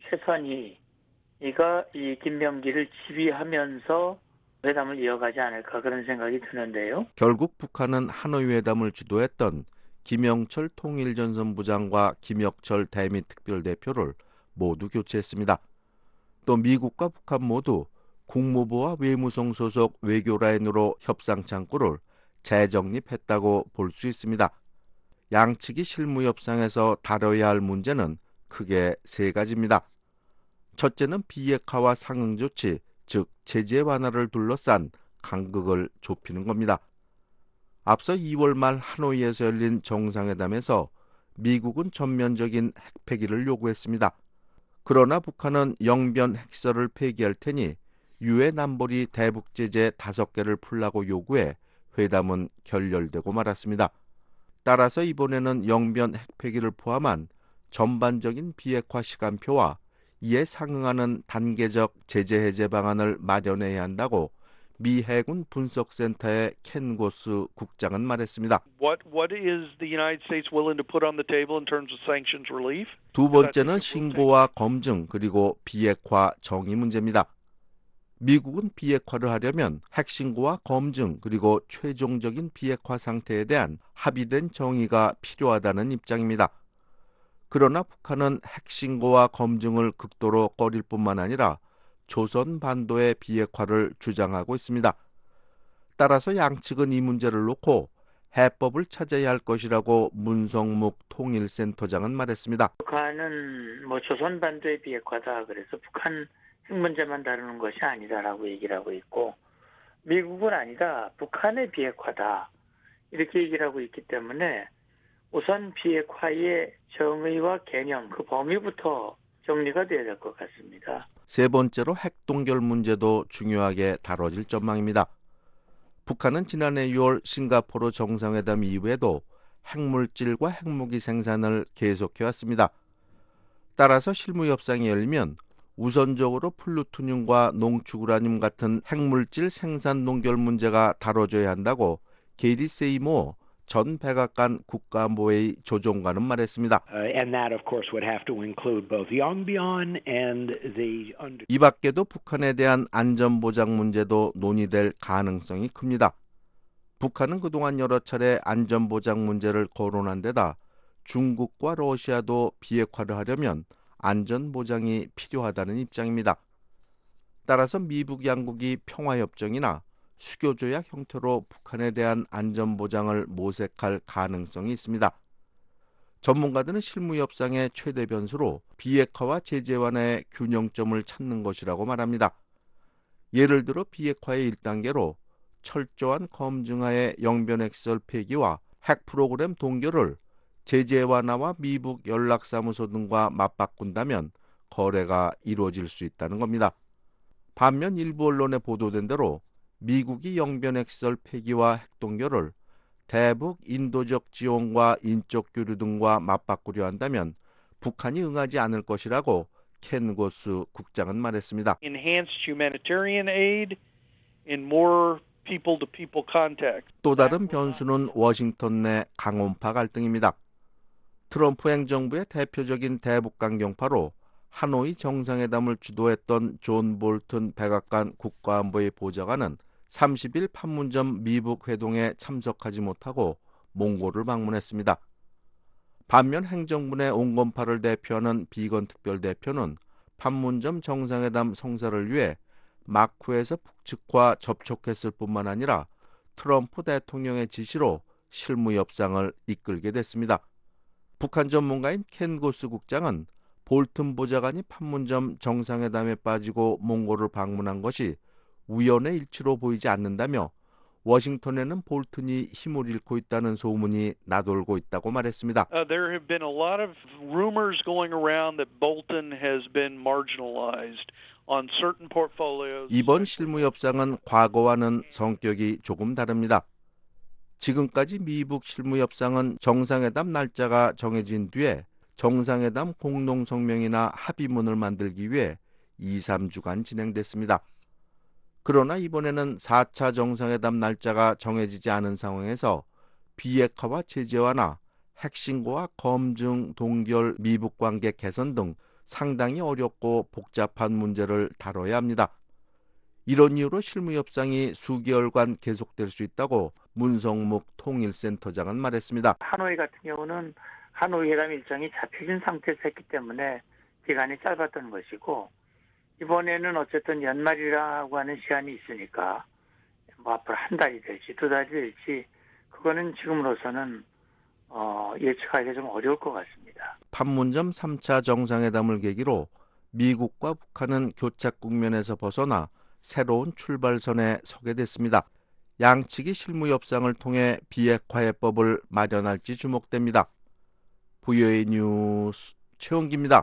[SPEAKER 18] 최선희가 이 김명길을 지휘하면서 회담을 이어가지 않을까 그런 생각이 드는데요.
[SPEAKER 16] 결국 북한은 하노이 회담을 주도했던 김영철 통일전선부장과 김혁철 대미 특별대표를 모두 교체했습니다. 또 미국과 북한 모두 국무부와 외무성 소속 외교라인으로 협상 창구를 재정립했다고 볼 수 있습니다. 양측이 실무협상에서 다뤄야 할 문제는 크게 세 가지입니다. 첫째는 비핵화와 상응조치, 즉 제재 완화를 둘러싼 간극을 좁히는 겁니다. 앞서 이월 말 하노이에서 열린 정상회담에서 미국은 전면적인 핵폐기를 요구했습니다. 그러나 북한은 영변 핵시설을 폐기할 테니 유엔 안보리 대북제재 다섯 개를 풀라고 요구해 회담은 결렬되고 말았습니다. 따라서 이번에는 영변 핵폐기를 포함한 전반적인 비핵화 시간표와 이에 상응하는 단계적 제재 해제 방안을 마련해야 한다고 미 해군 분석센터의 켄 고스 국장은 말했습니다.
[SPEAKER 2] What what is the United States willing to put on the table in terms of sanctions relief?
[SPEAKER 16] 두 번째는 신고와 검증 그리고 비핵화 정의 문제입니다. 미국은 비핵화를 하려면 핵신고와 검증 그리고 최종적인 비핵화 상태에 대한 합의된 정의가 필요하다는 입장입니다. 그러나 북한은 핵신고와 검증을 극도로 꺼릴 뿐만 아니라 조선 반도의 비핵화를 주장하고 있습니다. 따라서 양측은 이 문제를 놓고 해법을 찾아야 할 것이라고 문성묵 통일센터장은 말했습니다.
[SPEAKER 18] 북한은 뭐 조선 반도의 비핵화다. 그래서 북한 핵 문제만 다루는 것이 아니다라고 얘기를 하고 있고, 미국은 아니다. 북한의 비핵화다. 이렇게 얘기를 하고 있기 때문에 우선 비핵화의 정의와 개념, 그 범위부터 정리가 돼야 될 것 같습니다.
[SPEAKER 16] 세 번째로 핵동결 문제도 중요하게 다뤄질 전망입니다. 북한은 지난해 유월 싱가포르 정상회담 이후에도 핵물질과 핵무기 생산을 계속해왔습니다. 따라서 실무 협상이 열리면 우선적으로 플루토늄과 농축우라늄 같은 핵물질 생산 동결 문제가 다뤄져야 한다고 게리 세이모 전 백악관 국가안보회의 조종관은 말했습니다. 이 밖에도 북한에 대한 안전보장 문제도 논의될 가능성이 큽니다. 북한은 그동안 여러 차례 안전보장 문제를 거론한 데다 중국과 러시아도 비핵화를 하려면 안전보장이 필요하다는 입장입니다. 따라서 미북 양국이 평화협정이나 수교조약 형태로 북한에 대한 안전보장을 모색할 가능성이 있습니다. 전문가들은 실무협상의 최대 변수로 비핵화와 제재 완화의 균형점을 찾는 것이라고 말합니다. 예를 들어 비핵화의 일 단계로 철저한 검증하에 영변핵시설 폐기와 핵 프로그램 동결을 제재 완화와 미북 연락사무소 등과 맞바꾼다면 거래가 이루어질 수 있다는 겁니다. 반면 일부 언론에 보도된 대로 미국이 영변핵시설 폐기와 핵동결을 대북 인도적 지원과 인적 교류 등과 맞바꾸려 한다면 북한이 응하지 않을 것이라고 켄 고스 국장은 말했습니다.
[SPEAKER 2] Enhanced humanitarian aid in more people-to-people contact.
[SPEAKER 16] 또 다른 변수는 워싱턴 내 강원파 갈등입니다. 트럼프 행정부의 대표적인 대북 강경파로 하노이 정상회담을 주도했던 존 볼튼 백악관 국가안보의 보좌관은 삼십 일 판문점 미북 회동에 참석하지 못하고 몽골을 방문했습니다. 반면 행정부 내 온건파를 대표하는 비건 특별대표는 판문점 정상회담 성사를 위해 마쿠에서 북측과 접촉했을 뿐만 아니라 트럼프 대통령의 지시로 실무 협상을 이끌게 됐습니다. 북한 전문가인 켄 고스 국장은 볼튼 보좌관이 판문점 정상회담에 빠지고 몽골을 방문한 것이 우연의 일치로 보이지 않는다며 워싱턴에는 볼튼이 힘을 잃고 있다는 소문이 나돌고 있다고 말했습니다.
[SPEAKER 2] Uh, there have been a lot of rumors going around that Bolton has been marginalized on certain portfolios.
[SPEAKER 16] 이번 실무 협상은 과거와는 성격이 조금 다릅니다. 지금까지 미북 실무 협상은 정상회담 날짜가 정해진 뒤에 정상회담 공동성명이나 합의문을 만들기 위해 이, 삼 주간 진행됐습니다. 그러나 이번에는 사 차 정상회담 날짜가 정해지지 않은 상황에서 비핵화와 제재 완화, 핵신고와 검증, 동결, 미북 관계 개선 등 상당히 어렵고 복잡한 문제를 다뤄야 합니다. 이런 이유로 실무 협상이 수개월간 계속될 수 있다고 문성묵 통일센터장은 말했습니다.
[SPEAKER 18] 하노이 같은 경우는 하노이 회담 일정이 잡혀진 상태에서 했기 때문에 기간이 짧았던 것이고, 이번에는 어쨌든 연말이라고 하는 시간이 있으니까 뭐 앞으로 한 달이 될지 두 달이 될지 그거는 지금으로서는 어, 예측하기가 좀 어려울 것 같습니다.
[SPEAKER 16] 판문점 삼 차 정상회담을 계기로 미국과 북한은 교착 국면에서 벗어나 새로운 출발선에 서게 됐습니다. 양측이 실무 협상을 통해 비핵화 해법을 마련할지 주목됩니다. 브이오에이 뉴스 최원기입니다.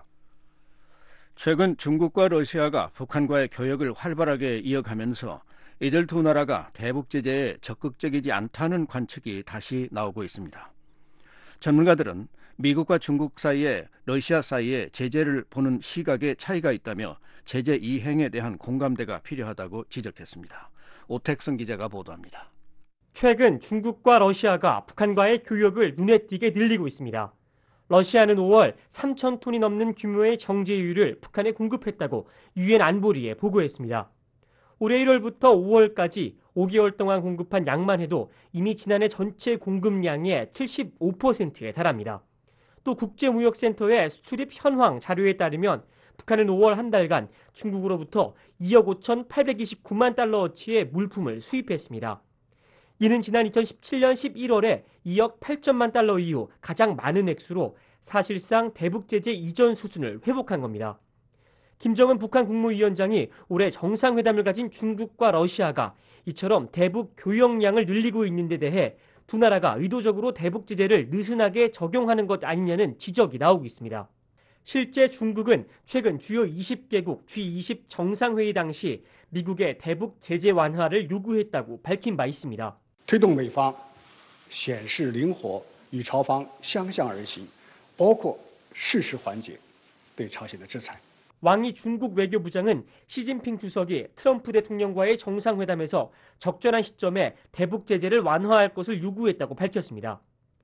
[SPEAKER 3] 최근 중국과 러시아가 북한과의 교역을 활발하게 이어가면서 이들 두 나라가 대북 제재에 적극적이지 않다는 관측이 다시 나오고 있습니다. 전문가들은 미국과 중국 사이에 러시아 사이에 제재를 보는 시각에 차이가 있다며 제재 이행에 대한 공감대가 필요하다고 지적했습니다. 오택성 기자가 보도합니다.
[SPEAKER 19] 최근 중국과 러시아가 북한과의 교역을 눈에 띄게 늘리고 있습니다. 러시아는 오월 삼천 톤이 넘는 규모의 정제유를 북한에 공급했다고 유엔 안보리에 보고했습니다. 올해 일월부터 오월까지 오 개월 동안 공급한 양만 해도 이미 지난해 전체 공급량의 칠십오 퍼센트에 달합니다. 또 국제무역센터의 수출입 현황 자료에 따르면 북한은 오월 한 달간 중국으로부터 이억 오천팔백이십구만 달러어치의 물품을 수입했습니다. 이는 지난 이천십칠년 십일월에 이억 팔천만 달러 이후 가장 많은 액수로 사실상 대북 제재 이전 수준을 회복한 겁니다. 김정은 북한 국무위원장이 올해 정상회담을 가진 중국과 러시아가 이처럼 대북 교역량을 늘리고 있는 데 대해 두 나라가 의도적으로 대북 제재를 느슨하게 적용하는 것 아니냐는 지적이 나오고 있습니다. 실제 중국은 최근 주요 이십 개국 지 이십 정상회의 당시 미국의 대북 제재 완화를 요구했다고 밝힌 바 있습니다.
[SPEAKER 20] 推动美方显示灵活，与朝方相向而行，包括适时缓解对朝鲜的制裁。
[SPEAKER 19] 왕이 중국 외교부장은 시진핑 주석이 트럼프 대통령과의 정상회담에서 적절한 시점에 대북 제재를 완화할 것을 요구했다고 밝혔습니다.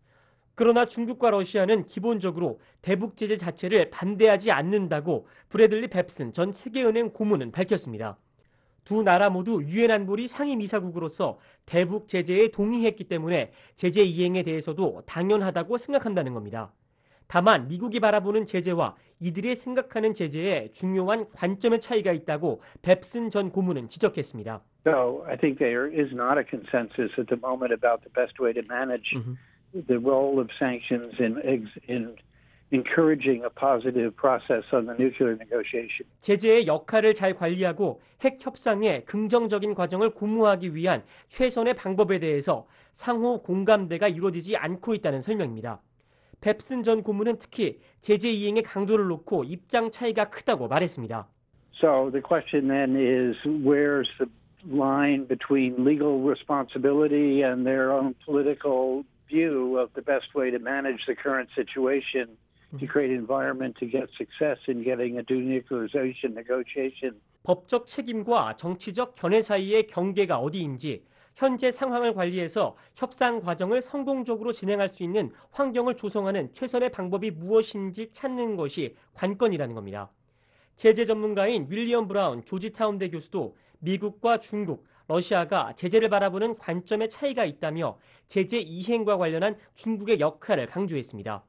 [SPEAKER 19] 그러나 중국과 러시아는 기본적으로 대북 제재 자체를 반대하지 않는다고 브래들리 뱁슨 전 세계은행 고문은 밝혔습니다. 두 나라 모두 유엔 안보리 상임이사국으로서 대북 제재에 동의했기 때문에 제재 이행에 대해서도 당연하다고 생각한다는 겁니다. 다만 미국이 바라보는 제재와 이들이 생각하는 제재에 중요한 관점의 차이가 있다고 뱁슨 전 고문은 지적했습니다.
[SPEAKER 21] So I think there is not a consensus at the moment about the best way to manage mm-hmm. the role of sanctions in, in encouraging a positive process on the nuclear negotiation.
[SPEAKER 19] 제재의 역할을 잘 관리하고 핵 협상의 긍정적인 과정을 고무하기 위한 최선의 방법에 대해서 상호 공감대가 이루어지지 않고 있다는 설명입니다. 뱁슨 전 고문은 특히 제재 이행의 강도를 놓고 입장 차이가 크다고 말했습니다.
[SPEAKER 21] So the question then is where's the line between legal responsibility and their own political view of the best way to manage the current situation to create an environment to get success in getting a denuclearization negotiation.
[SPEAKER 19] 법적 책임과 정치적 견해 사이의 경계가 어디인지 현재 상황을 관리해서 협상 과정을 성공적으로 진행할 수 있는 환경을 조성하는 최선의 방법이 무엇인지 찾는 것이 관건이라는 겁니다. 제재 전문가인 윌리엄 브라운 조지타운대 교수도 미국과 중국, 러시아가 제재를 바라보는 관점의 차이가 있다며 제재 이행과 관련한 중국의 역할을 강조했습니다.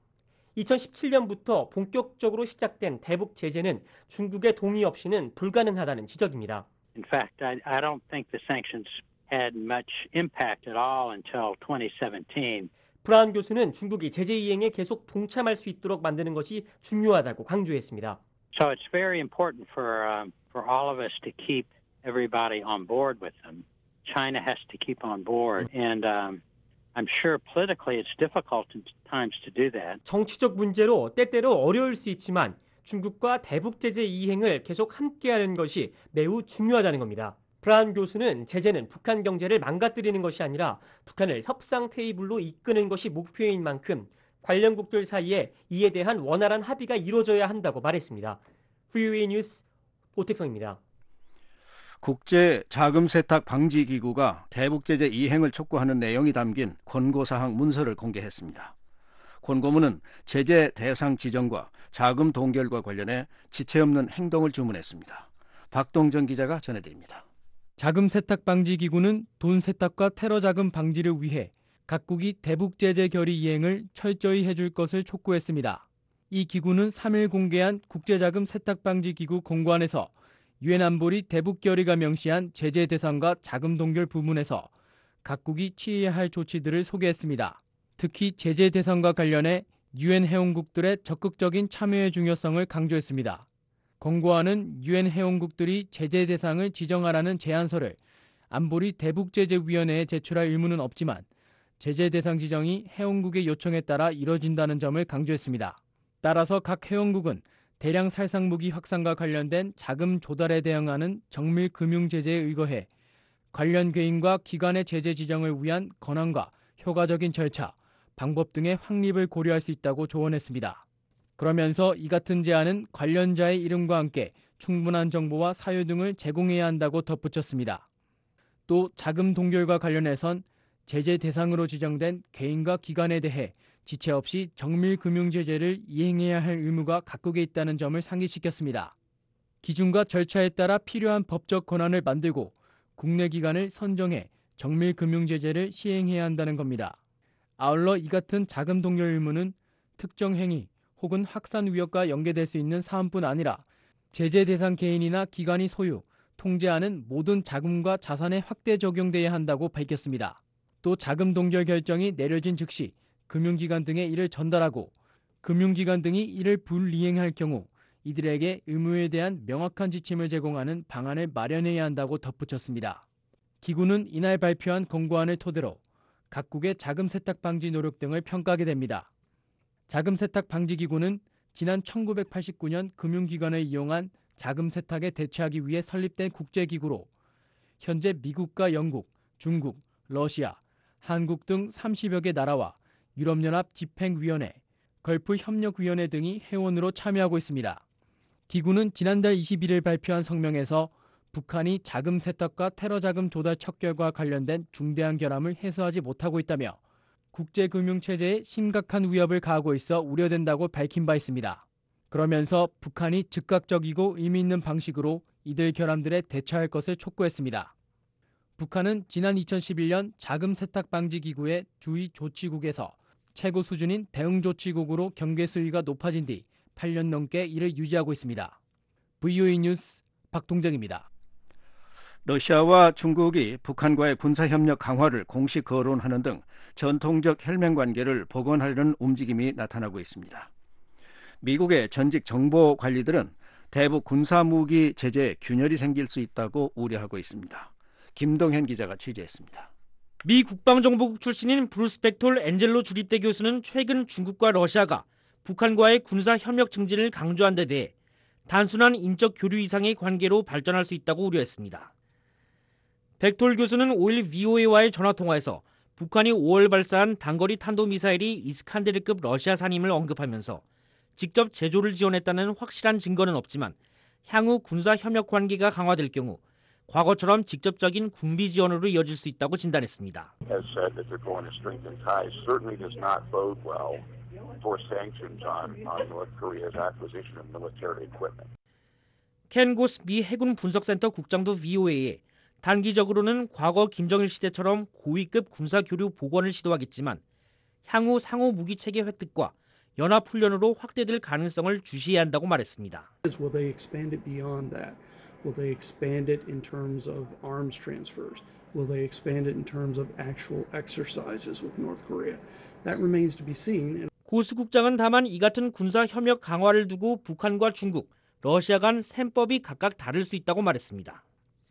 [SPEAKER 19] 이천십칠년부터 본격적으로 시작된 대북 제재는 중국의 동의 없이는 불가능하다는 지적입니다.
[SPEAKER 22] In fact, I, I don't think the sanctions had much impact at all until twenty seventeen.
[SPEAKER 19] 브라운 교수는 중국이 제재 이행에 계속 동참할 수 있도록 만드는 것이 중요하다고 강조했습니다.
[SPEAKER 22] So it's very important for um, for all of us to keep everybody on board with them. China has to keep on board, and um, I'm sure politically it's difficult at times to do that.
[SPEAKER 19] 정치적 문제로 때때로 어려울 수 있지만 중국과 대북 제재 이행을 계속 함께하는 것이 매우 중요하다는 겁니다. 브라운 교수는 제재는 북한 경제를 망가뜨리는 것이 아니라 북한을 협상 테이블로 이끄는 것이 목표인 만큼 관련국들 사이에 이에 대한 원활한 합의가 이루어져야 한다고 말했습니다. 브이오에이 뉴스 오택성입니다.
[SPEAKER 3] 국제 자금 세탁 방지 기구가 대북 제재 이행을 촉구하는 내용이 담긴 권고사항 문서를 공개했습니다. 권고문은 제재 대상 지정과 자금 동결과 관련해 지체 없는 행동을 주문했습니다. 박동정 기자가 전해드립니다.
[SPEAKER 23] 자금 세탁 방지 기구는 돈 세탁과 테러 자금 방지를 위해 각국이 대북 제재 결의 이행을 철저히 해줄 것을 촉구했습니다. 이 기구는 삼일 공개한 국제자금 세탁 방지 기구 공고안에서 유엔 안보리 대북 결의가 명시한 제재 대상과 자금 동결 부문에서 각국이 취해야 할 조치들을 소개했습니다. 특히 제재 대상과 관련해 유엔 회원국들의 적극적인 참여의 중요성을 강조했습니다. 권고안은 유엔 회원국들이 제재 대상을 지정하라는 제안서를 안보리 대북제재위원회에 제출할 의무는 없지만 제재 대상 지정이 회원국의 요청에 따라 이뤄진다는 점을 강조했습니다. 따라서 각 회원국은 대량 살상무기 확산과 관련된 자금 조달에 대응하는 정밀 금융 제재에 의거해 관련 개인과 기관의 제재 지정을 위한 권한과 효과적인 절차, 방법 등의 확립을 고려할 수 있다고 조언했습니다. 그러면서 이 같은 제안은 관련자의 이름과 함께 충분한 정보와 사유 등을 제공해야 한다고 덧붙였습니다. 또 자금 동결과 관련해선 제재 대상으로 지정된 개인과 기관에 대해 지체 없이 정밀 금융 제재를 이행해야 할 의무가 각국에 있다는 점을 상기시켰습니다. 기준과 절차에 따라 필요한 법적 권한을 만들고 국내 기관을 선정해 정밀 금융 제재를 시행해야 한다는 겁니다. 아울러 이 같은 자금 동결 의무는 특정 행위 혹은 확산 위협과 연계될 수 있는 사안뿐 아니라 제재 대상 개인이나 기관이 소유, 통제하는 모든 자금과 자산에 확대 적용돼야 한다고 밝혔습니다. 또 자금 동결 결정이 내려진 즉시 금융기관 등에 이를 전달하고 금융기관 등이 이를 불이행할 경우 이들에게 의무에 대한 명확한 지침을 제공하는 방안을 마련해야 한다고 덧붙였습니다. 기구는 이날 발표한 권고안을 토대로 각국의 자금 세탁 방지 노력 등을 평가하게 됩니다. 자금 세탁 방지 기구는 지난 천구백팔십구 년 금융기관을 이용한 자금 세탁에 대처하기 위해 설립된 국제기구로 현재 미국과 영국, 중국, 러시아, 한국 등 삼십여 개 나라와 유럽연합 집행위원회, 걸프협력위원회 등이 회원으로 참여하고 있습니다. 기구는 지난달 이십일 일 발표한 성명에서 북한이 자금 세탁과 테러 자금 조달 척결과 관련된 중대한 결함을 해소하지 못하고 있다며 국제금융체제에 심각한 위협을 가하고 있어 우려된다고 밝힌 바 있습니다. 그러면서 북한이 즉각적이고 의미 있는 방식으로 이들 결함들에 대처할 것을 촉구했습니다. 북한은 지난 이천십일 년 자금 세탁 방지 기구의 주의 조치국에서 최고 수준인 대응 조치국으로 경계 수위가 높아진 뒤 팔 년 넘게 이를 유지하고 있습니다. 브이오에이 뉴스 박동정입니다.
[SPEAKER 3] 러시아와 중국이 북한과의 군사협력 강화를 공식 거론하는 등 전통적 혈맹 관계를 복원하려는 움직임이 나타나고 있습니다. 미국의 전직 정보 관리들은 대북 군사무기 제재에 균열이 생길 수 있다고 우려하고 있습니다. 김동현 기자가 취재했습니다.
[SPEAKER 5] 미 국방정보국 출신인 브루스 벡톨 엔젤로 주립대 교수는 최근 중국과 러시아가 북한과의 군사협력 증진을 강조한 데 대해 단순한 인적 교류 이상의 관계로 발전할 수 있다고 우려했습니다. 벡톨 교수는 오 일 브이오에이와의 전화통화에서 북한이 오월 발사한 단거리 탄도미사일이 이스칸데르급 러시아산임을 언급하면서 직접 제조를 지원했다는 확실한 증거는 없지만 향후 군사협력 관계가 강화될 경우 과거처럼 직접적인 군비 지원으로 이어질 수 있다고 진단했습니다. 켄 고스 미 해군 분석센터 국장도 브이오에이에 단기적으로는 과거 김정일 시대처럼 고위급 군사교류 복원을 시도하겠지만 향후 상호 무기체계 획득과 연합훈련으로 확대될 가능성을 주시해야 한다고 말했습니다.
[SPEAKER 11] Will they expand it beyond that? Will they expand it in terms of arms transfers? Will they expand it in terms of actual exercises with North Korea? That remains to be seen.
[SPEAKER 5] 고스 국장은 다만 이 같은 군사협력 강화를 두고 북한과 중국, 러시아 간 셈법이 각각 다를 수 있다고 말했습니다.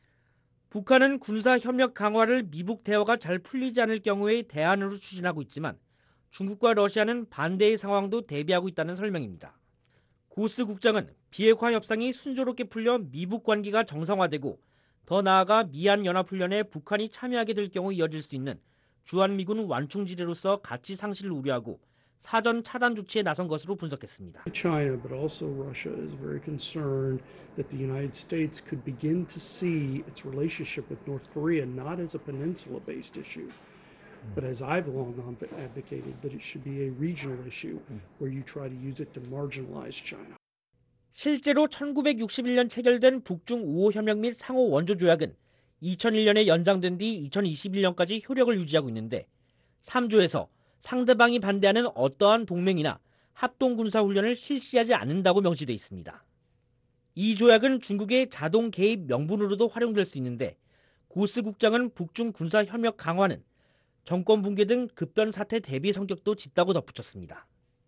[SPEAKER 5] 북한은 군사협력 강화를 미북 대화가 잘 풀리지 않을 경우의 대안으로 추진하고 있지만 중국과 러시아는 반대의 상황도 대비하고 있다는 설명입니다. 고스 국장은 비핵화 협상이 순조롭게 풀려 미북 관계가 정상화되고 더 나아가 미한 연합훈련에 북한이 참여하게 될 경우 이어질 수 있는 주한미군 완충지대로서 가치 상실을 우려하고 사전 차단 조치에 나선 것으로 분석했습니다.
[SPEAKER 11] China, but also Russia is very concerned that the United States could begin to see its relationship with North Korea not as a peninsula-based issue, but as I've long advocated, that it should be a regional issue where you try to use it to marginalize China.
[SPEAKER 5] 실제로 천구백육십일 년 체결된 북중 우호 협력 및 상호 원조 조약은 이천일 년에 연장된 뒤 이천이십일 년까지 효력을 유지하고 있는데 삼 조에서 상대방이 반대하는 어떠한 동맹이나 합동군사훈련을 실시하지 않는다고 명시되어 있습니다. 이 조약은 중국의 자동 개입 명분으로도 활용될 수 있는데 고스 국장은 북중 군사협력 강화는 정권 붕괴 등 급변 사태 대비 성격도 짙다고 덧붙였습니다.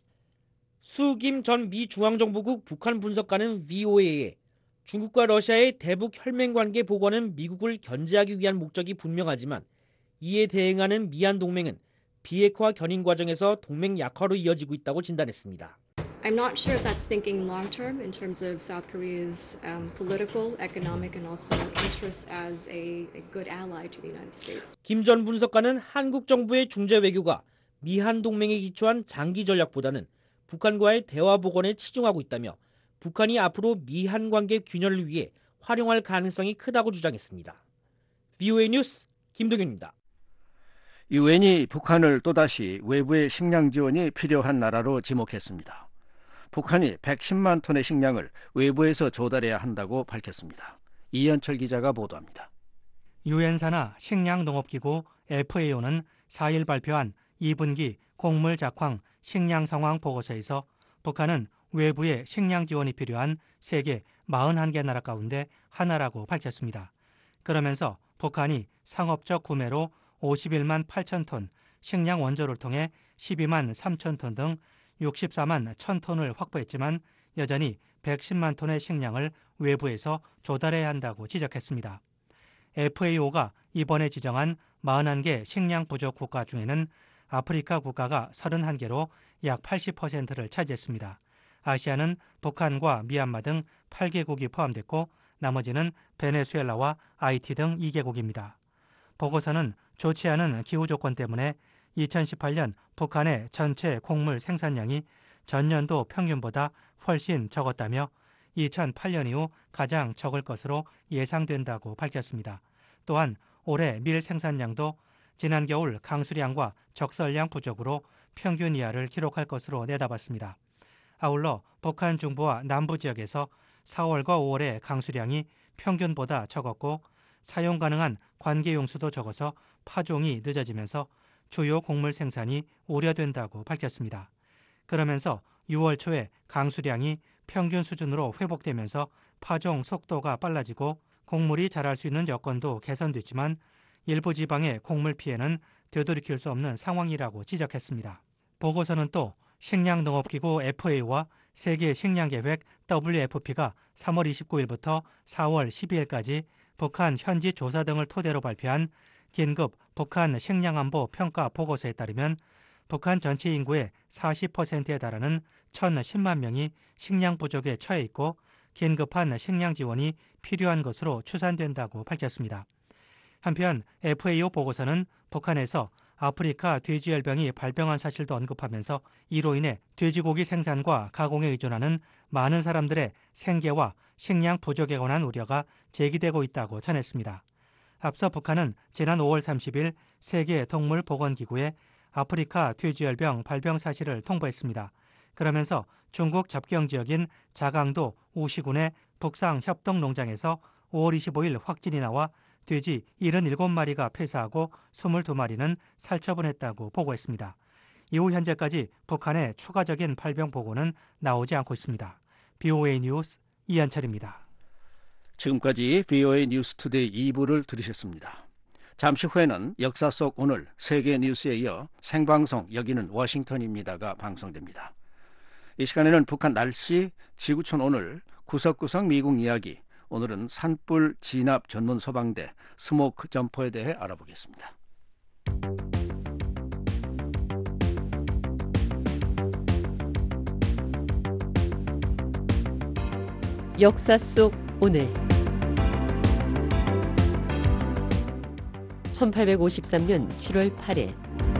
[SPEAKER 5] 수김 전 미 중앙정보국 북한 분석가는 브이오에이에 중국과 러시아의 대북 혈맹관계 복원은 미국을 견제하기 위한 목적이 분명하지만 이에 대응하는 미한 동맹은 비핵화 견인 과정에서 동맹 약화로 이어지고 있다고 진단했습니다.
[SPEAKER 10] I'm not sure if that's thinking long term in terms of South Korea's um, political, economic, and also interests as a, a good ally to the United States.
[SPEAKER 5] 김 전 분석가는 한국 정부의 중재 외교가 미한 동맹에 기초한 장기 전략보다는 북한과의 대화 복원에 치중하고 있다며 북한이 앞으로 미한 관계 균열을 위해 활용할 가능성이 크다고 주장했습니다. 브이오에이 뉴스 김동현입니다.
[SPEAKER 3] 유엔이 북한을 또다시 외부의 식량 지원이 필요한 나라로 지목했습니다. 북한이 백십만 톤의 식량을 외부에서 조달해야 한다고 밝혔습니다. 이현철 기자가 보도합니다.
[SPEAKER 4] 유엔 산하 식량농업기구 에프에이오는 사 일 발표한 이 분기 곡물 작황 식량 상황 보고서에서 북한은 외부의 식량 지원이 필요한 세계 사십일 개 나라 가운데 하나라고 밝혔습니다. 그러면서 북한이 상업적 구매로 오십일만 팔천 톤, 식량 원조를 통해 십이만 삼천 톤 등 육십사만 천 톤을 확보했지만 여전히 백십만 톤의 식량을 외부에서 조달해야 한다고 지적했습니다. 에프에이오가 이번에 지정한 사십일 개 식량 부족 국가 중에는 아프리카 국가가 삼십일 개로 약 팔십 퍼센트를 차지했습니다. 아시아는 북한과 미얀마 등 여덟 개국이 포함됐고 나머지는 베네수엘라와 하이티 등 두 개국입니다. 보고서는 좋지 않은 기후 조건 때문에 이천십팔 년 북한의 전체 곡물 생산량이 전년도 평균보다 훨씬 적었다며 이천팔 년 이후 가장 적을 것으로 예상된다고 밝혔습니다. 또한 올해 밀 생산량도 지난 겨울 강수량과 적설량 부족으로 평균 이하를 기록할 것으로 내다봤습니다. 아울러 북한 중부와 남부 지역에서 사월과 오월의 강수량이 평균보다 적었고 사용 가능한 관계용수도 적어서 파종이 늦어지면서 주요 곡물 생산이 우려된다고 밝혔습니다. 그러면서 유월 초에 강수량이 평균 수준으로 회복되면서 파종 속도가 빨라지고 곡물이 자랄 수 있는 여건도 개선됐지만 일부 지방의 곡물 피해는 되돌이킬 수 없는 상황이라고 지적했습니다. 보고서는 또 식량농업기구 에프에이오와 세계 식량계획 더블유에프피가 삼월 이십구일부터 사월 십이일까지 북한 현지 조사 등을 토대로 발표한 긴급 북한 식량안보 평가 보고서에 따르면 북한 전체 인구의 사십 퍼센트에 달하는 천십만 명이 식량 부족에 처해 있고 긴급한 식량 지원이 필요한 것으로 추산된다고 밝혔습니다. 한편 에프에이오 보고서는 북한에서 아프리카 돼지열병이 발병한 사실도 언급하면서 이로 인해 돼지고기 생산과 가공에 의존하는 많은 사람들의 생계와 식량 부족에 관한 우려가 제기되고 있다고 전했습니다. 앞서 북한은 지난 오월 삼십일 세계동물보건기구에 아프리카 돼지열병 발병 사실을 통보했습니다. 그러면서 중국 접경 지역인 자강도 우시군의 북상 협동농장에서 오월 이십오일 확진이 나와 돼지 칠십칠 마리가 폐사하고 이십이 마리는 살처분했다고 보고했습니다. 이후 현재까지 북한의 추가적인 발병 보고는 나오지 않고 있습니다. 브이오에이 뉴스 이한철입니다.
[SPEAKER 3] 지금까지 브이오에이 뉴스투데이 이 부를 들으셨습니다. 잠시 후에는 역사 속 오늘 세계 뉴스에 이어 생방송 여기는 워싱턴입니다가 방송됩니다. 이 시간에는 북한 날씨, 지구촌 오늘, 구석구석 미국 이야기, 오늘은 산불 진압 전문 소방대 스모크 점퍼에 대해 알아보겠습니다.
[SPEAKER 15] 역사 속 오늘 천팔백오십삼 년 칠월 팔일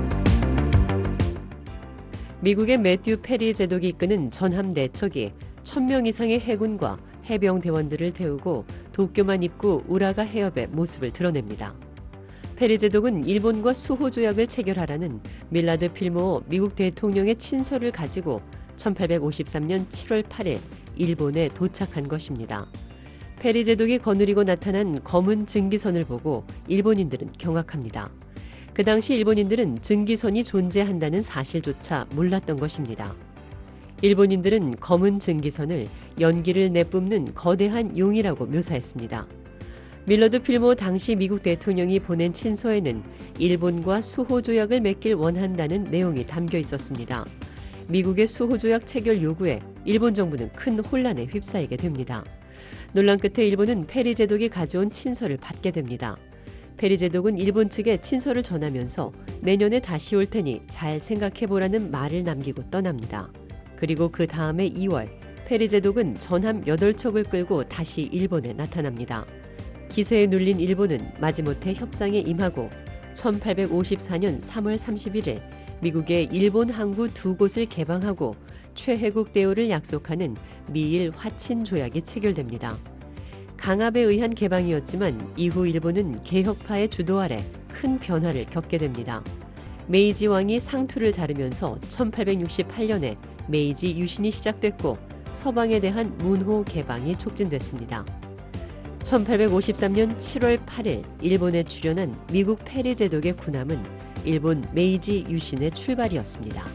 [SPEAKER 15] 미국의 매튜 페리 제독이 이끄는 전함 네 척이 천 명 이상의 해군과 해병 대원들을 태우고 도쿄만 입구 우라가 해협의 모습을 드러냅니다. 페리 제독은 일본과 수호 조약을 체결하라는 밀라드 필모어 미국 대통령의 친서를 가지고 천팔백오십삼 년 칠월 팔일 일본에 도착한 것입니다. 페리 제독이 거느리고 나타난 검은 증기선을 보고 일본인들은 경악합니다. 그 당시 일본인들은 증기선이 존재한다는 사실조차 몰랐던 것입니다. 일본인들은 검은 증기선을 연기를 내뿜는 거대한 용이라고 묘사했습니다. 밀러드 필모 당시 미국 대통령이 보낸 친서에는 일본과 수호 조약을 맺길 원한다는 내용이 담겨 있었습니다. 미국의 수호 조약 체결 요구에 일본 정부는 큰 혼란에 휩싸이게 됩니다. 논란 끝에 일본은 페리 제독이 가져온 친서를 받게 됩니다. 페리 제독은 일본 측에 친서를 전하면서 내년에 다시 올 테니 잘 생각해보라는 말을 남기고 떠납니다. 그리고 그 다음해 이월 페리 제독은 전함 여덟 척을 끌고 다시 일본에 나타납니다. 기세에 눌린 일본은 마지못해 협상에 임하고 천팔백오십사 년 삼월 삼십일일 미국의 일본 항구 두 곳을 개방하고 최혜국 대우를 약속하는 미일 화친 조약이 체결됩니다. 강압에 의한 개방이었지만 이후 일본은 개혁파의 주도 아래 큰 변화를 겪게 됩니다. 메이지 왕이 상투를 자르면서 천팔백육십팔 년에 메이지 유신이 시작됐고 서방에 대한 문호 개방이 촉진됐습니다. 천팔백오십삼 년 칠월 팔일 일본에 출현한 미국 페리 제독의 군함은 일본 메이지 유신의 출발이었습니다.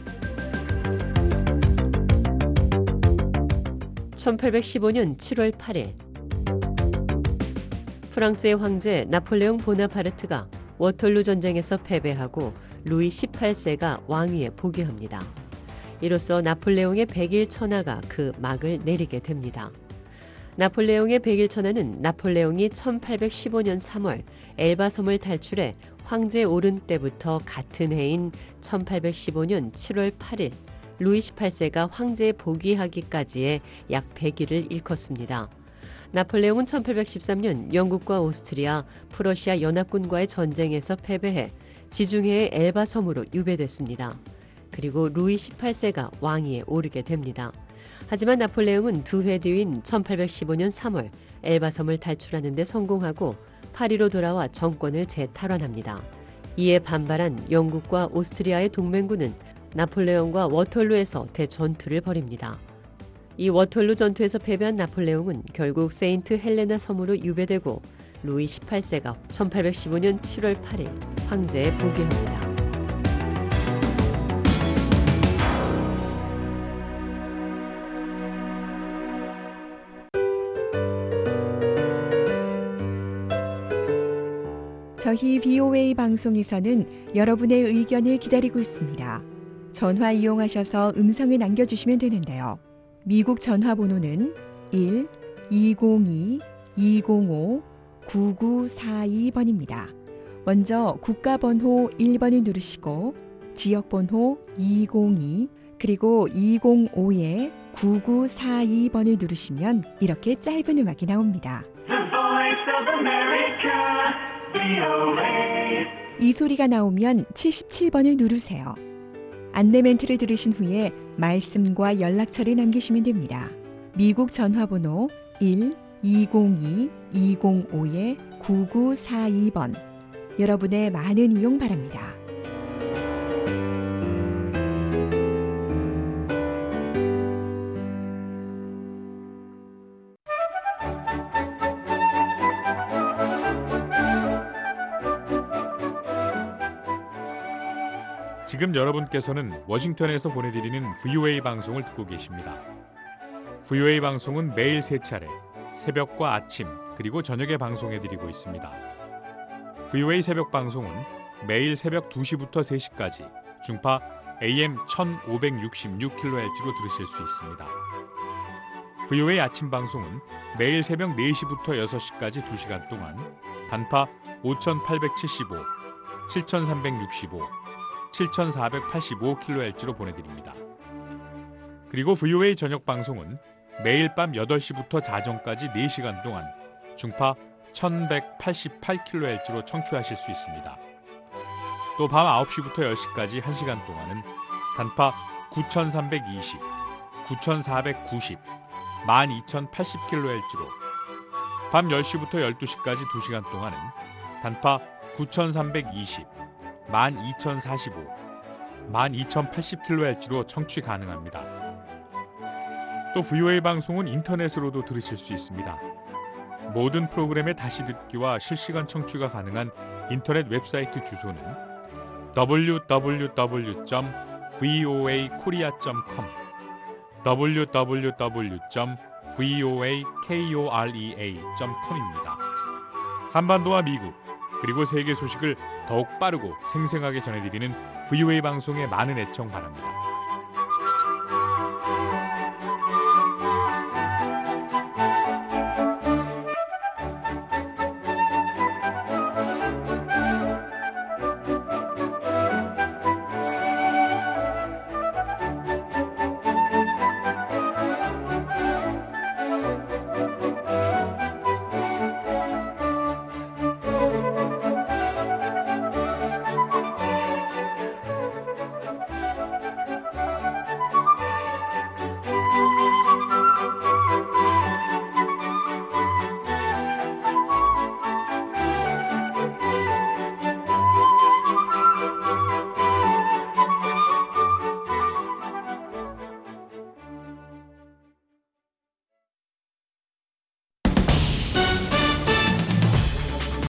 [SPEAKER 15] 천팔백십오 년 칠월 팔일 프랑스의 황제 나폴레옹 보나파르트가 워털루 전쟁에서 패배하고 루이 십팔 세가 왕위에 복위합니다. 이로써 나폴레옹의 백일 천하가 그 막을 내리게 됩니다. 나폴레옹의 백일 천하는 나폴레옹이 천팔백십오 년 삼월 엘바 섬을 탈출해 황제에 오른 때부터 같은 해인 천팔백십오 년 칠월 팔일 루이 십팔 세가 황제에 복위하기까지의 약 백 일을 일컫습니다. 나폴레옹은 천팔백십삼 년 영국과 오스트리아, 프러시아 연합군과의 전쟁에서 패배해 지중해의 엘바 섬으로 유배됐습니다. 그리고 루이 십팔 세가 왕위에 오르게 됩니다. 하지만 나폴레옹은 두 해 뒤인 천팔백십오 년 삼월 엘바 섬을 탈출하는 데 성공하고 파리로 돌아와 정권을 재탈환합니다. 이에 반발한 영국과 오스트리아의 동맹군은 나폴레옹과 워털루에서 대전투를 벌입니다. 이 워털루 전투에서 패배한 나폴레옹은 결국 세인트 헬레나 섬으로 유배되고 루이 십팔 세가 천팔백십오 년 칠월 팔일 황제에 복위합니다.
[SPEAKER 6] 저희 비오에이 방송에서는 여러분의 의견을 기다리고 있습니다. 전화 이용하셔서 음성을 남겨주시면 되는데요. 미국 전화번호는 일 이공이 이공오 구구사이 번입니다. 먼저 국가번호 일 번을 누르시고 지역번호 이공이 그리고 이공오에 구구사이 번을 누르시면 이렇게 짧은 음악이 나옵니다. 이 소리가 나오면 칠십칠 번을 누르세요. 안내 멘트를 들으신 후에 말씀과 연락처를 남기시면 됩니다. 미국 전화번호 일 이공이 이공오에 구구사이 번. 여러분의 많은 이용 바랍니다.
[SPEAKER 13] 지금 여러분께서는 워싱턴에서 보내드리는 브이오에이 방송을 듣고 계십니다. 브이오에이 방송은 매일 세 차례 새벽과 아침 그리고 저녁에 방송해드리고 있습니다. 브이오에이 새벽 방송은 매일 새벽 두 시부터 세 시까지 중파 에이엠 천오백육십육 킬로헤르츠로 들으실 수 있습니다. 브이오에이 아침 방송은 매일 새벽 네 시부터 여섯 시까지 두 시간 동안 단파 오천팔백칠십오, 칠천삼백육십오, 칠천사백팔십오 킬로헤르츠로 보내드립니다. 그리고 브이오에이 저녁 방송은 매일 밤 여덟 시부터 자정까지 네 시간 동안 중파 천백팔십팔 킬로헤르츠로 청취하실 수 있습니다. 또 밤 아홉 시부터 열 시까지 한 시간 동안은 단파 구천삼백이십, 구천사백구십, 만 이천팔십 킬로헤르츠로 밤 열 시부터 열두 시까지 두 시간 동안은 단파 구천삼백이십, 만 이천사십오, 만 이천팔십 킬로헤르츠로 청취 가능합니다. 또 브이오에이 방송은 인터넷으로도 들으실 수 있습니다. 모든 프로그램의 다시 듣기와 실시간 청취가 가능한 인터넷 웹사이트 주소는 더블유 더블유 더블유 점 브이오에이 코리아 점 컴, 더블유 더블유 더블유 점 브이오에이 코리아 점 컴입니다. 한반도와 미국 그리고 세계 소식을 더욱 빠르고 생생하게 전해드리는 브이오에이 방송에 많은 애청 바랍니다.